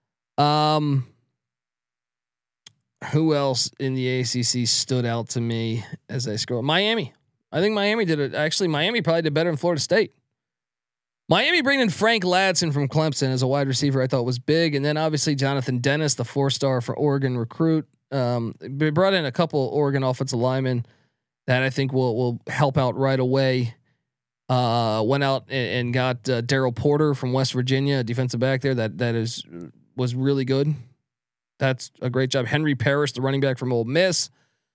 Who else in the ACC stood out to me as I scroll? Miami. I think Miami did it. Actually, Miami probably did better than Florida State. Miami bringing in Frank Ladson from Clemson as a wide receiver, I thought was big. And then obviously Jonathan Dennis, the 4-star for Oregon recruit. They brought in a couple Oregon offensive linemen that I think will help out right away. Went out and got Daryl Porter from West Virginia, a defensive back there that was really good. That's a great job. Henry Parrish, the running back from Ole Miss.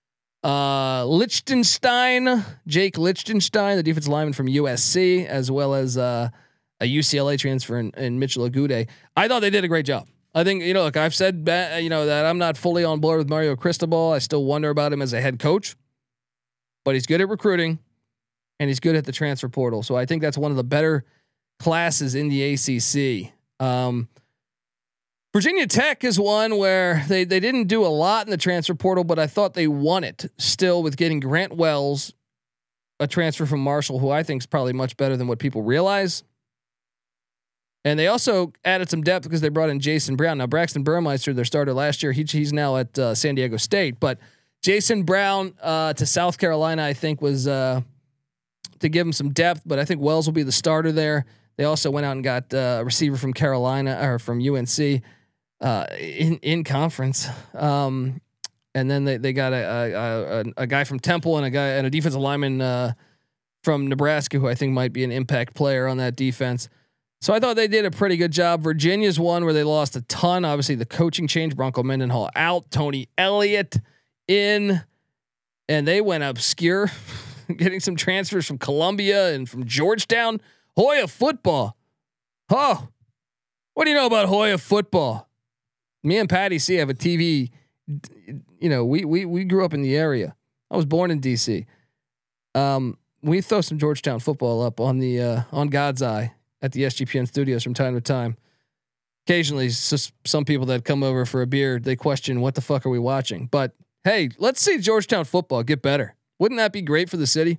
Jake Lichtenstein, the defensive lineman from USC, as well as a UCLA transfer in Mitchell Agude. I thought they did a great job. I think, look, I've said that I'm not fully on board with Mario Cristobal. I still wonder about him as a head coach, but he's good at recruiting and he's good at the transfer portal. So I think that's one of the better classes in the ACC. Virginia Tech is one where they didn't do a lot in the transfer portal, but I thought they won it still with getting Grant Wells, a transfer from Marshall, who I think is probably much better than what people realize. And they also added some depth because they brought in Jason Brown. Now Braxton Burmeister, their starter last year, he's now at San Diego State, but Jason Brown to South Carolina, I think was to give him some depth, but I think Wells will be the starter there. They also went out and got a receiver from Carolina or from UNC. In conference, and then they got a guy from Temple and a defensive lineman from Nebraska who I think might be an impact player on that defense. So I thought they did a pretty good job. Virginia's one where they lost a ton. Obviously, the coaching change: Bronco Mendenhall out, Tony Elliott in, and they went obscure, getting some transfers from Columbia and from Georgetown. Hoya football, what do you know about Hoya football? Me and Patty C have a TV. We grew up in the area. I was born in DC. We throw some Georgetown football up on the on God's Eye at the SGPN studios from time to time. Occasionally, some people that come over for a beer, they question what the fuck are we watching. But hey, let's see Georgetown football get better. Wouldn't that be great for the city?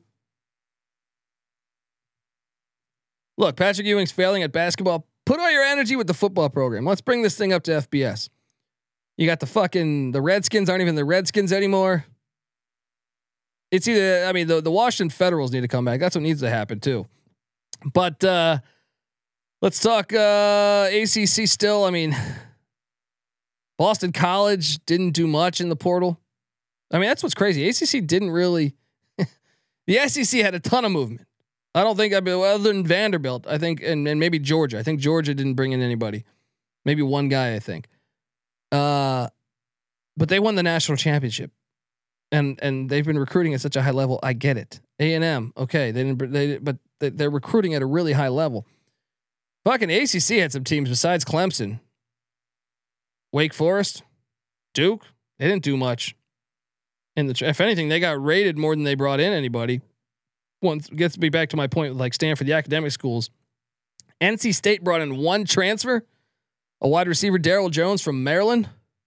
Look, Patrick Ewing's failing at basketball. Put all your energy with the football program. Let's bring this thing up to FBS. You got the Redskins aren't even the Redskins anymore. It's either, the Washington Federals need to come back. That's what needs to happen too. But let's talk ACC still. Boston College didn't do much in the portal. That's what's crazy. ACC didn't really. The SEC had a ton of movement. I don't think other than Vanderbilt, I think, and maybe Georgia. I think Georgia didn't bring in anybody. Maybe one guy, I think. But they won the national championship, and they've been recruiting at such a high level. I get it. A&M, okay, but they're recruiting at a really high level. Fucking ACC had some teams besides Clemson, Wake Forest, Duke. They didn't do much. If anything, they got rated more than they brought in anybody. Once gets me back to my point with like Stanford, the academic schools. NC State brought in one transfer, a wide receiver, Daryl Jones from Maryland.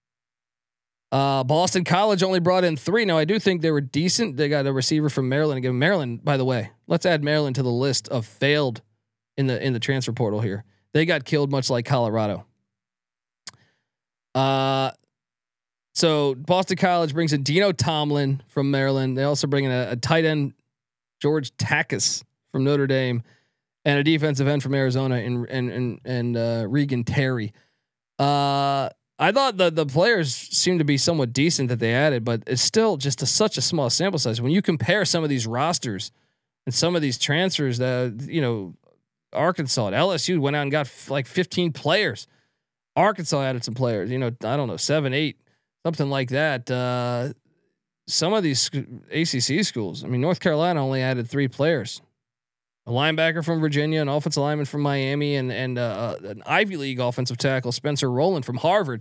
Boston College only brought in 3. Now I do think they were decent. They got a receiver from Maryland. Again, Maryland, by the way, let's add Maryland to the list of failed in the transfer portal here. They got killed much like Colorado. So Boston College brings in Dino Tomlin from Maryland. They also bring in a tight end, George Takis from Notre Dame, and a defensive end from Arizona and Regan Terry. I thought the players seemed to be somewhat decent that they added, but it's still just such a small sample size. When you compare some of these rosters and some of these transfers that, Arkansas and LSU went out and got like 15 players. Arkansas added some players, I don't know, 7, 8, something like that. Some of these ACC schools, North Carolina only added 3 players, a linebacker from Virginia, an offensive lineman from Miami, and an Ivy League offensive tackle, Spencer Rowland from Harvard.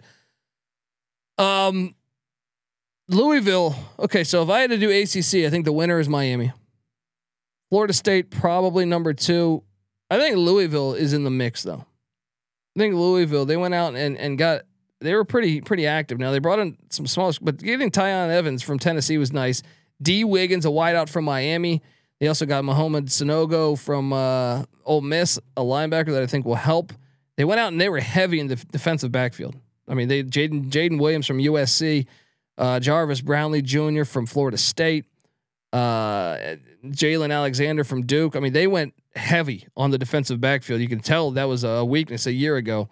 Louisville. Okay. So if I had to do ACC, I think the winner is Miami. Florida State, probably number 2. I think Louisville is in the mix though. I think Louisville, they went out and they were pretty active. Now they brought in some small, but getting Tyon Evans from Tennessee was nice. D Wiggins, a wideout from Miami. They also got Mohamed Sanogo from Ole Miss, a linebacker that I think will help. They went out and they were heavy in the defensive backfield. Jaden Williams from USC, Jarvis Brownlee Jr. from Florida State, Jalen Alexander from Duke. They went heavy on the defensive backfield. You can tell that was a weakness a year ago.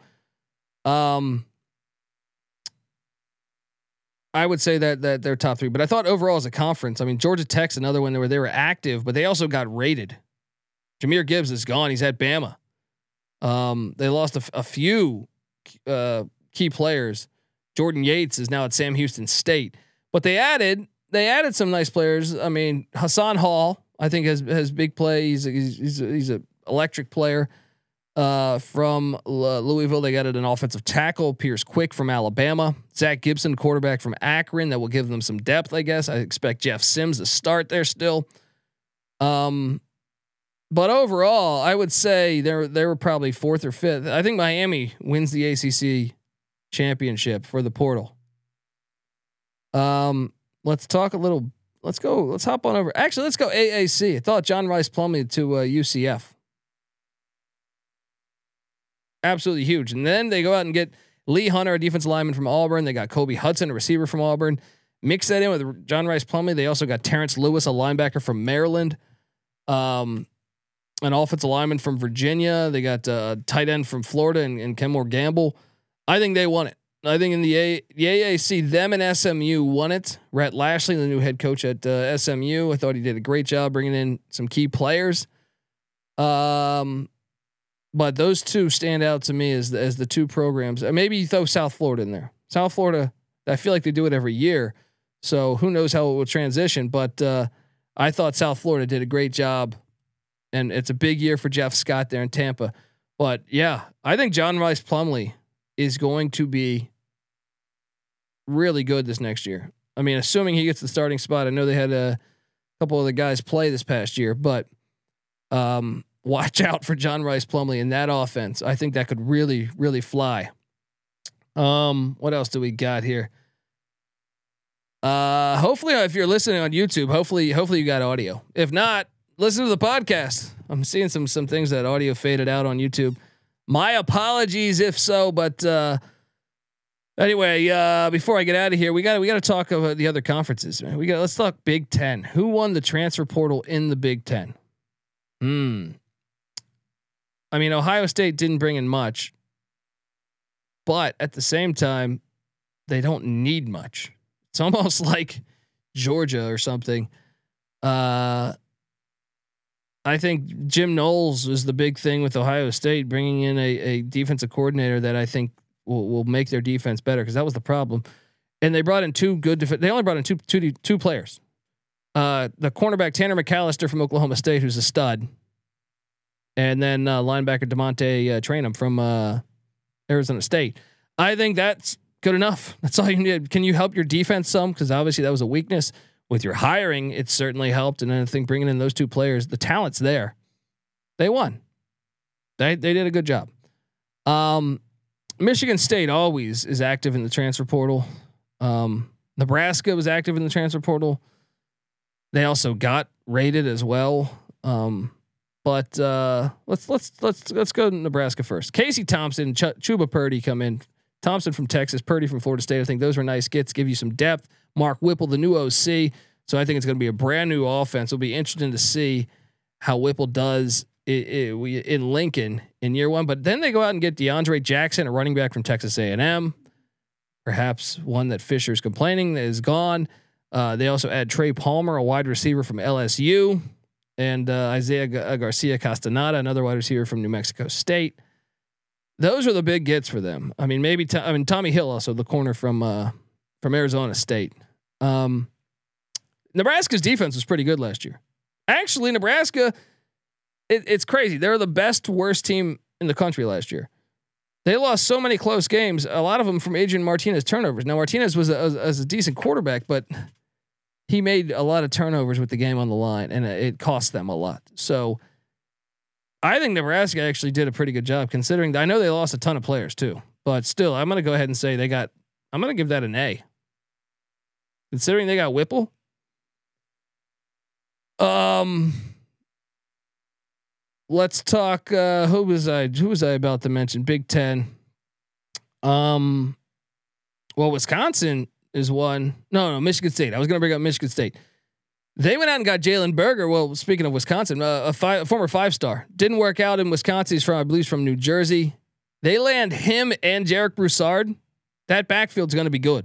I would say that they're top 3, but I thought overall as a conference, Georgia Tech's another one where they were active, but they also got rated. Jahmyr Gibbs is gone. He's at Bama. They lost a few key players. Jordan Yates is now at Sam Houston State, but they added some nice players. Hassan Hall, I think has big play. He's a electric player. From Louisville, they got an offensive tackle, Pierce Quick from Alabama, Zach Gibson, quarterback from Akron, that will give them some depth, I guess. I expect Jeff Sims to start there still. But overall, I would say they were probably 4th or 5th. I think Miami wins the ACC championship for the portal. Let's talk a little. Let's hop on over. Actually, let's go AAC. I thought John Rice Plumlee to UCF. Absolutely huge. And then they go out and get Lee Hunter, a defensive lineman from Auburn. They got Kobe Hudson, a receiver from Auburn. Mix that in with John Rice Plumlee. They also got Terrence Lewis, a linebacker from Maryland. An offensive lineman from Virginia. They got a tight end from Florida and Kenmore Gamble. I think they won it. I think in the AAC, them and SMU won it. Rhett Lashley, the new head coach at SMU. I thought he did a great job bringing in some key players. But those two stand out to me as the 2 programs. Maybe you throw South Florida in there. South Florida, I feel like they do it every year, so who knows how it will transition. But I thought South Florida did a great job, and it's a big year for Jeff Scott there in Tampa. But yeah, I think John Rice Plumlee is going to be really good this next year. Assuming he gets the starting spot. I know they had a couple of the guys play this past year, but watch out for John Rice Plumlee in that offense. I think that could really, really fly. What else do we got here? Hopefully, if you're listening on YouTube, hopefully you got audio. If not, listen to the podcast. I'm seeing some things that audio faded out on YouTube. My apologies if so, but anyway, before I get out of here, we got to talk about the other conferences, man. Let's talk Big Ten. Who won the transfer portal in the Big Ten? Ohio State didn't bring in much, but at the same time, they don't need much. It's almost like Georgia or something. I think Jim Knowles is the big thing with Ohio State, bringing in a defensive coordinator that I think will make their defense better, because that was the problem. And they brought in 2 good. They only brought in two players. The cornerback Tanner McAllister from Oklahoma State, who's a stud. And then linebacker DeMonte Trainum from Arizona State. I think that's good enough. That's all you need. Can you help your defense some? Because obviously that was a weakness. With your hiring, it certainly helped. And then I think bringing in those 2 players, the talent's there. They won. They did a good job. Michigan State always is active in the transfer portal. Nebraska was active in the transfer portal. They also got rated as well. But let's go to Nebraska first. Casey Thompson, Chuba Purdy come in Thompson from Texas, Purdy from Florida State. I think those are nice gets, give you some depth. Mark Whipple, the new OC. So I think it's going to be a brand new offense. It'll be interesting to see how Whipple does in Lincoln in year one. But then they go out and get DeAndre Jackson, a running back from Texas A&M. Perhaps one that Fisher's complaining is gone. They also add Trey Palmer, a wide receiver from LSU, and Isaiah Garcia Castaneda, another wide receiver from New Mexico State. Those are the big gets for them. I mean, maybe Tommy Hill, also the corner from Arizona State. Nebraska's defense was pretty good last year. Actually, Nebraska, it's crazy. They're the worst team in the country last year. They lost so many close games, a lot of them from Adrian Martinez turnovers. Now, Martinez was a decent quarterback, but he made a lot of turnovers with the game on the line, and it cost them a lot. So I think Nebraska actually did a pretty good job, considering I know they lost a ton of players too, but still, I'm going to go ahead and say I'm going to give that an A. Considering they got Whipple. Let's talk. Who was I about to mention? Big Ten. Well, Wisconsin is one. No, Michigan State. I was going to bring up Michigan State. They went out and got Jalen Berger. Well, speaking of Wisconsin, a former 5-star, didn't work out in Wisconsin. He's I believe he's from New Jersey. They land him and Jarek Broussard. That backfield's going to be good.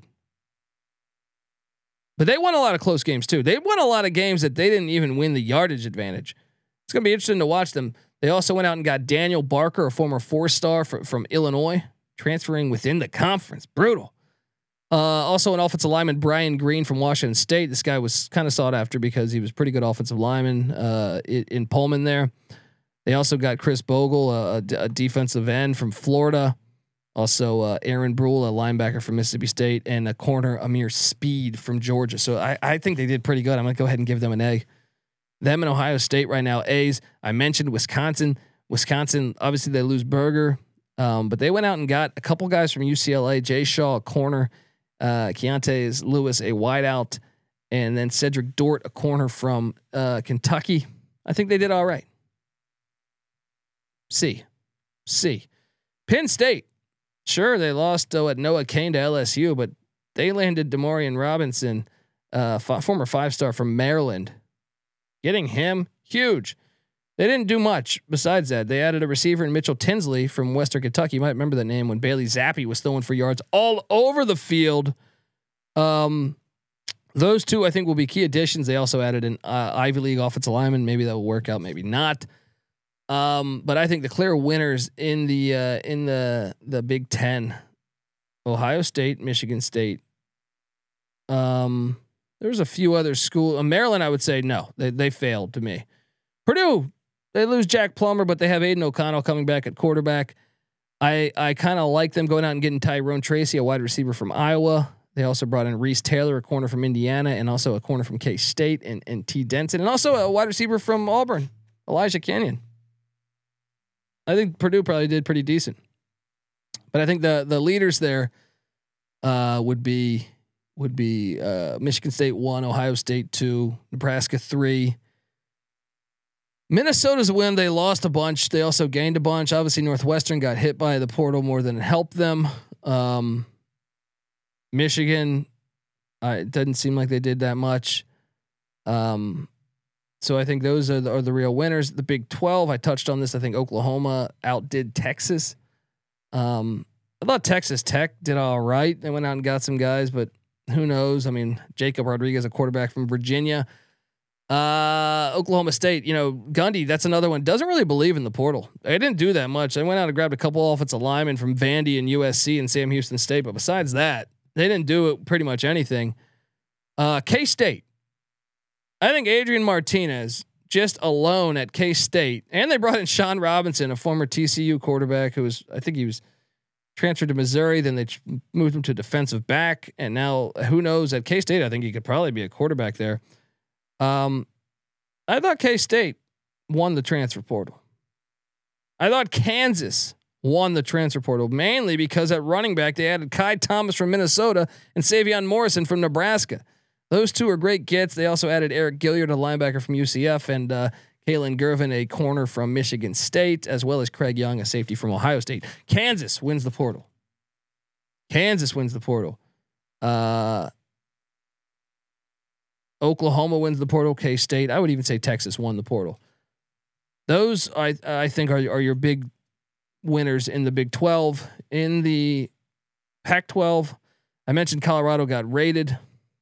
But they won a lot of close games too. They won a lot of games that they didn't even win the yardage advantage. It's going to be interesting to watch them. They also went out and got Daniel Barker, a former 4-star from Illinois, transferring within the conference. Brutal. Also an offensive lineman, Brian Green from Washington State. This guy was kind of sought after because he was pretty good offensive lineman in Pullman there. They also got Chris Bogle, a defensive end from Florida. Also Aaron Brule, a linebacker from Mississippi State, and a corner, Amir Speed from Georgia. So I think they did pretty good. I'm going to go ahead and give them an A. Them and Ohio State right now, A's. I mentioned Wisconsin. Wisconsin, obviously they lose Berger, but they went out and got a couple guys from UCLA, Jay Shaw, a corner, Keontae Lewis, a wideout, and then Cedric Dort, a corner from Kentucky. I think they did all right. C. Penn State. Sure, they lost at Noah Cain to LSU, but they landed Demarion Robinson, former 5-star from Maryland. Getting him, huge. They didn't do much besides that. They added a receiver in Mitchell Tinsley from Western Kentucky. You might remember that name when Bailey Zappi was throwing for yards all over the field. Those two, I think, will be key additions. They also added an Ivy League offensive lineman. Maybe that will work out, maybe not. But I think the clear winners in the Big Ten, Ohio State, Michigan State. There's a few other schools. Maryland, I would say no, they failed to me. Purdue, they lose Jack Plummer, but they have Aiden O'Connell coming back at quarterback. I kind of like them going out and getting Tyrone Tracy, a wide receiver from Iowa. They also brought in Reese Taylor, a corner from Indiana, and also a corner from K-State, and T. Denson, and also a wide receiver from Auburn, Elijah Kenyon. I think Purdue probably did pretty decent, but I think the leaders there would be Michigan State 1, Ohio State 2, Nebraska 3. Minnesota's a win. They lost a bunch. They also gained a bunch. Obviously, Northwestern got hit by the portal more than it helped them. Michigan, it doesn't seem like they did that much. So I think those are the real winners. The Big 12, I touched on this. I think Oklahoma outdid Texas. I thought Texas Tech did all right. They went out and got some guys, but who knows? I mean, Jacob Rodriguez, a quarterback from Virginia. Oklahoma State, Gundy, that's another one. Doesn't really believe in the portal. They didn't do that much. They went out and grabbed a couple offensive linemen from Vandy and USC and Sam Houston State, but besides that, they didn't do it pretty much anything. K-State. I think Adrian Martinez just alone at K-State, and they brought in Sean Robinson, a former TCU quarterback who I think he was transferred to Missouri. Then they moved him to defensive back, and now who knows at K-State? I think he could probably be a quarterback there. I thought K-State won the transfer portal. I thought Kansas won the transfer portal mainly because at running back they added Kai Thomas from Minnesota and Savion Morrison from Nebraska. Those two are great gets. They also added Eric Gilliard, a linebacker from UCF, and Kalen Gervin, a corner from Michigan State, as well as Craig Young, a safety from Ohio State. Kansas wins the portal. Kansas wins the portal. Oklahoma wins the portal. K-State. I would even say Texas won the portal. Those I think are your big winners in the Big 12. In the Pac-12, I mentioned Colorado got raided.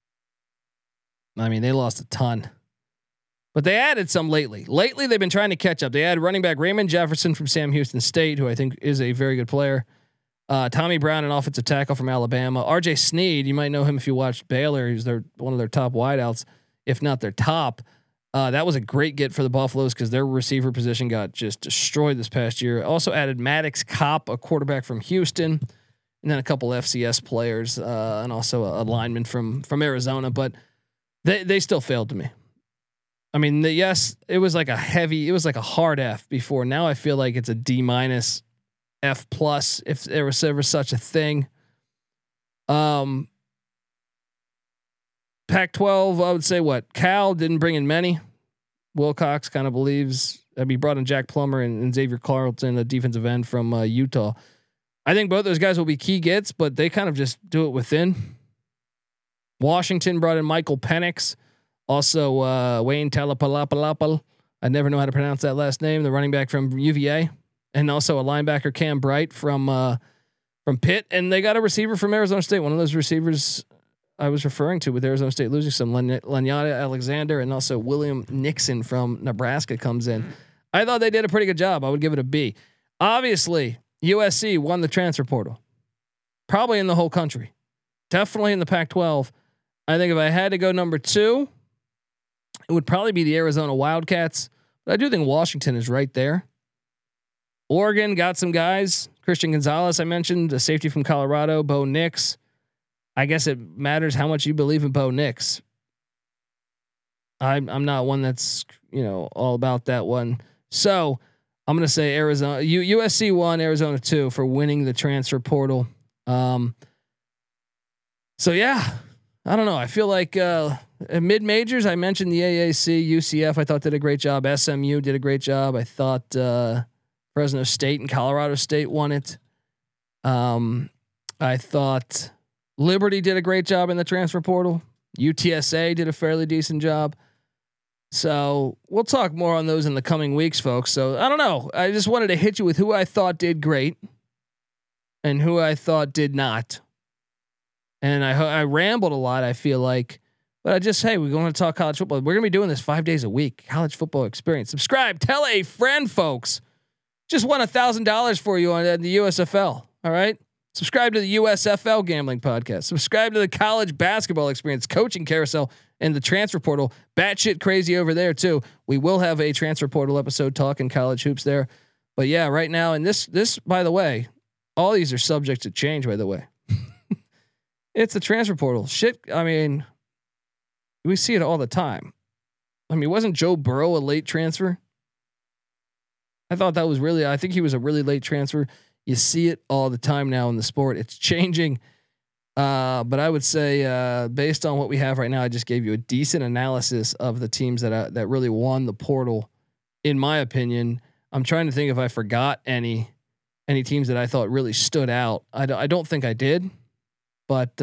I mean, they lost a ton, but they added some lately. Lately, they've been trying to catch up. They added running back Raymond Jefferson from Sam Houston State, who I think is a very good player. Tommy Brown, an offensive tackle from Alabama. RJ Sneed, you might know him if you watched Baylor. He's one of their top wideouts, if not their top. That was a great get for the Buffaloes because their receiver position got just destroyed this past year. Also added Maddox Kopp, a quarterback from Houston, and then a couple FCS players, and also a lineman from Arizona. But they still failed to me. I mean, yes, it was like a hard F before. Now I feel like it's a D-, F+, if there was ever such a thing. Pac-12, I would say what? Cal didn't bring in many. Wilcox kind of believes. He brought in Jack Plummer and Xavier Carlton, a defensive end from Utah. I think both those guys will be key gets, but they kind of just do it within. Washington brought in Michael Penix, also Wayne Talapalapalapal. I never know how to pronounce that last name. The running back from UVA, and also a linebacker Cam Bright from Pitt, and they got a receiver from Arizona State. One of those receivers I was referring to with Arizona State losing some, Lanyata Alexander, and also William Nixon from Nebraska comes in. I thought they did a pretty good job. I would give it a B. Obviously, USC won the transfer portal, probably in the whole country, definitely in the Pac-12. I think if I had to go number 2, it would probably be the Arizona Wildcats. But I do think Washington is right there. Oregon got some guys. Christian Gonzalez, I mentioned, a safety from Colorado. Bo Nix. I guess it matters how much you believe in Bo Nix. I'm not one that's all about that one. So I'm gonna say Arizona, USC 1, Arizona 2 for winning the transfer portal. So yeah, I don't know. I feel like mid majors. I mentioned the AAC, UCF. I thought did a great job. SMU did a great job. I thought Fresno State and Colorado State won it. I thought Liberty did a great job in the transfer portal. UTSA did a fairly decent job. So we'll talk more on those in the coming weeks, folks. So I don't know. I just wanted to hit you with who I thought did great and who I thought did not. And I rambled a lot, I feel like, but we're going to talk college football. We're going to be doing this 5 days a week. College football experience. Subscribe. Tell a friend, folks. Just won $1,000 for you on the USFL. All right. Subscribe to the USFL Gambling Podcast. Subscribe to the College Basketball Experience, Coaching Carousel, and the Transfer Portal. Batshit crazy over there too. We will have a Transfer Portal episode talking college hoops there. But yeah, right now, and this by the way, all these are subject to change. By the way, it's the Transfer Portal shit. I mean, we see it all the time. I mean, wasn't Joe Burrow a late transfer? I thought that was really. I think he was a really late transfer. You see it all the time now in the sport. It's changing. But I would say, based on what we have right now, I just gave you a decent analysis of the teams that really won the portal. In my opinion, I'm trying to think if I forgot any teams that I thought really stood out. I don't think I did, but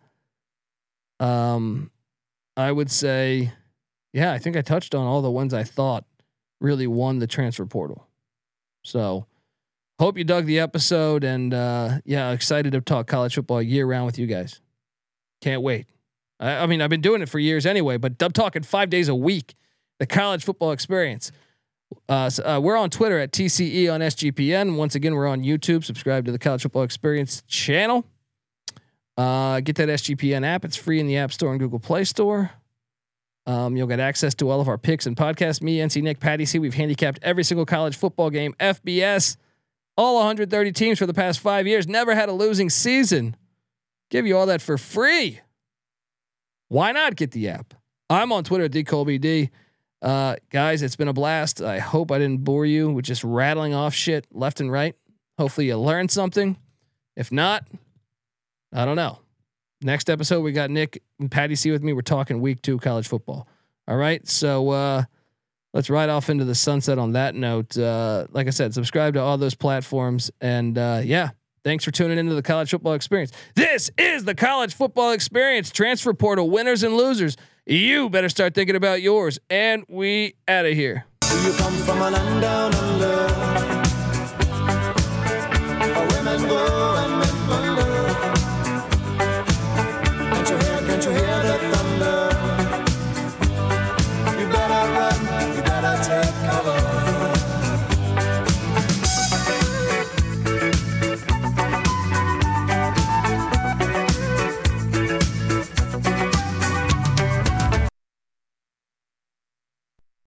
I would say, yeah, I think I touched on all the ones I thought really won the transfer portal. So. Hope you dug the episode, and excited to talk college football year round with you guys. Can't wait. I mean, I've been doing it for years anyway, but I'm talking 5 days a week. The college football experience. We're on Twitter at TCE on SGPN. Once again, we're on YouTube. Subscribe to the College Football Experience channel. Get that SGPN app. It's free in the App Store and Google Play Store. You'll get access to all of our picks and podcasts. Me, NC Nick, Patty C. We've handicapped every single college football game. FBS. All 130 teams for the past 5 years, never had a losing season. Give you all that for free. Why not get the app? I'm on Twitter at DColbyD. Guys, it's been a blast. I hope I didn't bore you with just rattling off shit left and right. Hopefully you learned something. If not, I don't know. Next episode, we got Nick and Patty C with me. We're talking week 2 college football. All right. So, let's ride off into the sunset on that note. Like I said, subscribe to all those platforms, and thank Thanks for tuning into the College Football Experience. This is the College Football Experience, transfer portal winners and losers. You better start thinking about yours. And we out of here. Do you come from a land down under?